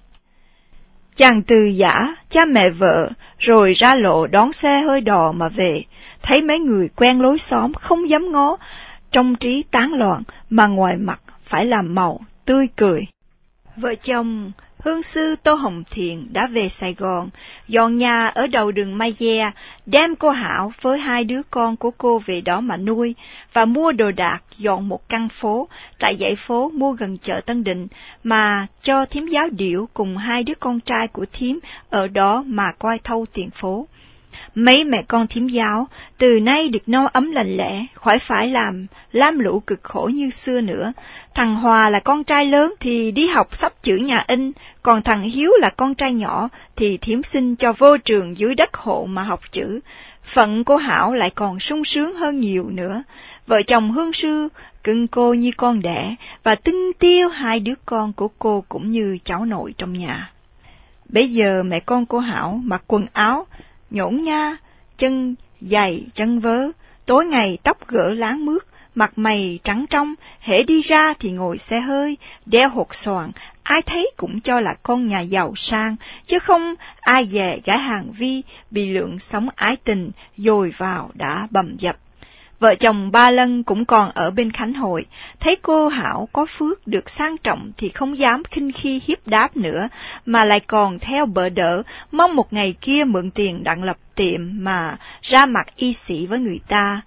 Chàng từ giả cha mẹ vợ rồi ra lộ đón xe hơi đò mà về, thấy mấy người quen lối xóm không dám ngó, trong trí tán loạn mà ngoài mặt phải làm màu tươi cười. Vợ chồng hương sư Tô Hồng Thiện đã về Sài Gòn, dọn nhà ở đầu đường Mai Gia, đem cô Hảo với hai đứa con của cô về đó mà nuôi, và mua đồ đạc dọn một căn phố tại dãy phố mua gần chợ Tân Định, mà cho thím giáo Điểu cùng hai đứa con trai của thím ở đó mà coi thâu tiền phố. Mấy mẹ con thím giáo từ nay được no ấm lành lẽ, khỏi phải làm lam lũ cực khổ như xưa nữa. Thằng Hòa là con trai lớn thì đi học sắp chữ nhà in, còn thằng Hiếu là con trai nhỏ thì thím xin cho vô trường dưới đất hộ mà học chữ. Phận cô Hảo lại còn sung sướng hơn nhiều nữa. Vợ chồng hương sư cưng cô như con đẻ, và tưng tiêu hai đứa con của cô cũng như cháu nội trong nhà. Bây giờ mẹ con cô Hảo mặc quần áo nhổn nha, chân dày chân vớ, tối ngày tóc gỡ láng mướt, mặt mày trắng trong, hễ đi ra thì ngồi xe hơi, đeo hột xoàn, ai thấy cũng cho là con nhà giàu sang, chứ không ai về gái hàng vi, bị lượng sống ái tình dồi vào đã bầm dập. Vợ chồng Ba Lân cũng còn ở bên Khánh Hội, thấy cô Hảo có phước được sang trọng thì không dám khinh khi hiếp đáp nữa, mà lại còn theo bợ đỡ, mong một ngày kia mượn tiền đặng lập tiệm mà ra mặt y sĩ với người ta.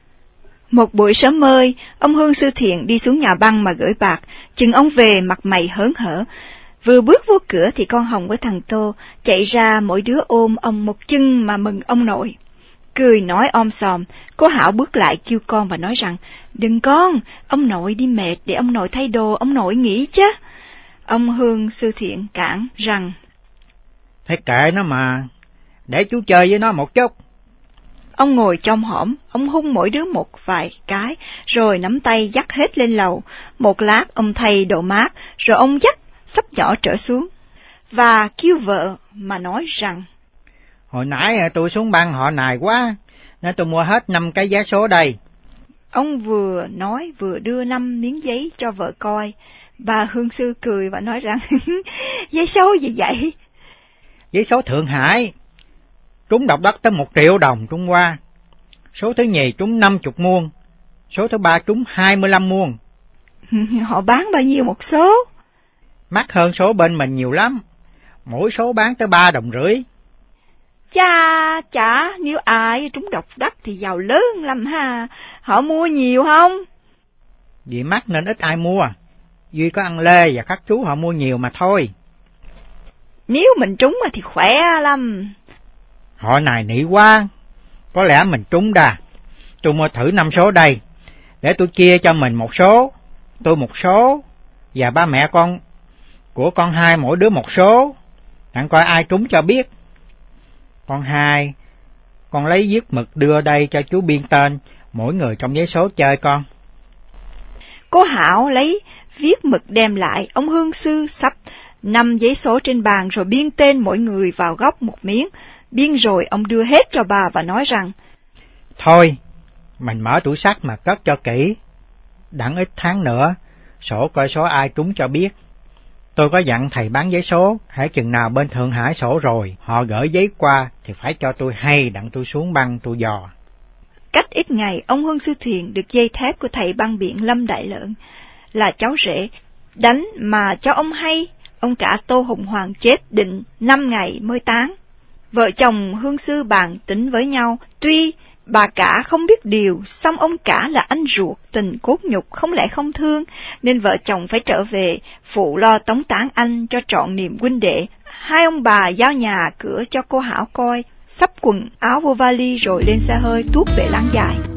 Một buổi sớm mơi, ông Hương Sư Thiện đi xuống nhà băng mà gửi bạc, chừng ông về mặt mày hớn hở. Vừa bước vô cửa thì con Hồng với thằng Tô chạy ra, mỗi đứa ôm ông một chân mà mừng ông nội. Cười nói om sòm, cô Hảo bước lại kêu con và nói rằng: Đừng con, ông nội đi mệt, để ông nội thay đồ, ông nội nghỉ chứ. Ông Hương Sư Thiện cản rằng: Thế kệ nó mà, để chú chơi với nó một chút. Ông ngồi trong hõm, ông hung mỗi đứa một vài cái, rồi nắm tay dắt hết lên lầu. Một lát ông thay đồ mát, rồi ông dắt sắp nhỏ trở xuống, và kêu vợ mà nói rằng: Hồi nãy tôi xuống băng họ nài quá, nên tôi mua hết năm cái vé số đây. Ông vừa nói vừa đưa năm miếng giấy cho vợ coi. Bà Hương Sư cười và nói rằng: Giấy số gì vậy? Giấy số Thượng Hải, trúng độc đắc tới một triệu đồng Trung Hoa. Số thứ nhì trúng năm chục muôn, số thứ ba trúng hai mươi lăm muôn. Họ bán bao nhiêu một số? Mắc hơn số bên mình nhiều lắm, mỗi số bán tới ba đồng rưỡi. Chà, chả, nếu ai trúng độc đắc thì giàu lớn lắm ha. Họ mua nhiều không? Vì mắc nên ít ai mua, duy có ăn Lê và các chú họ mua nhiều mà thôi. Nếu mình trúng thì khỏe lắm. Họ nài nỉ quá, có lẽ mình trúng đà. Tôi mua thử năm số đây, để tôi chia cho mình một số, tôi một số, và ba mẹ con của con hai mỗi đứa một số, đặng coi ai trúng cho biết. Con hai, con lấy viết mực đưa đây cho chú biên tên mỗi người trong giấy số chơi con. Cô Hảo lấy viết mực đem lại, ông hương sư sắp năm giấy số trên bàn rồi biên tên mỗi người vào góc một miếng. Biên rồi ông đưa hết cho bà và nói rằng: Thôi, mình mở tủ sắt mà cất cho kỹ, đặng ít tháng nữa, sổ coi số ai trúng cho biết. Tôi có dặn thầy bán giấy số, hễ chừng nào bên Thượng Hải sổ rồi, họ gửi giấy qua thì phải cho tôi hay, đặng tôi xuống băng tôi dò. Cách ít ngày, ông Huân Sư Thiện được dây thép của thầy băng biển Lâm Đại Lợn, là cháu rể, đánh mà cho ông hay. Ông cả Tô Hùng Hoàng chết định năm ngày mới táng. Vợ chồng Hương Sư bàn tính với nhau, tuy bà cả không biết điều, song ông cả là anh ruột, tình cốt nhục không lẽ không thương, nên vợ chồng phải trở về phụ lo tống táng anh cho trọn niềm huynh đệ. Hai ông bà giao nhà cửa cho cô Hảo coi, sắp quần áo vô vali rồi lên xe hơi tuốt về Láng Dài.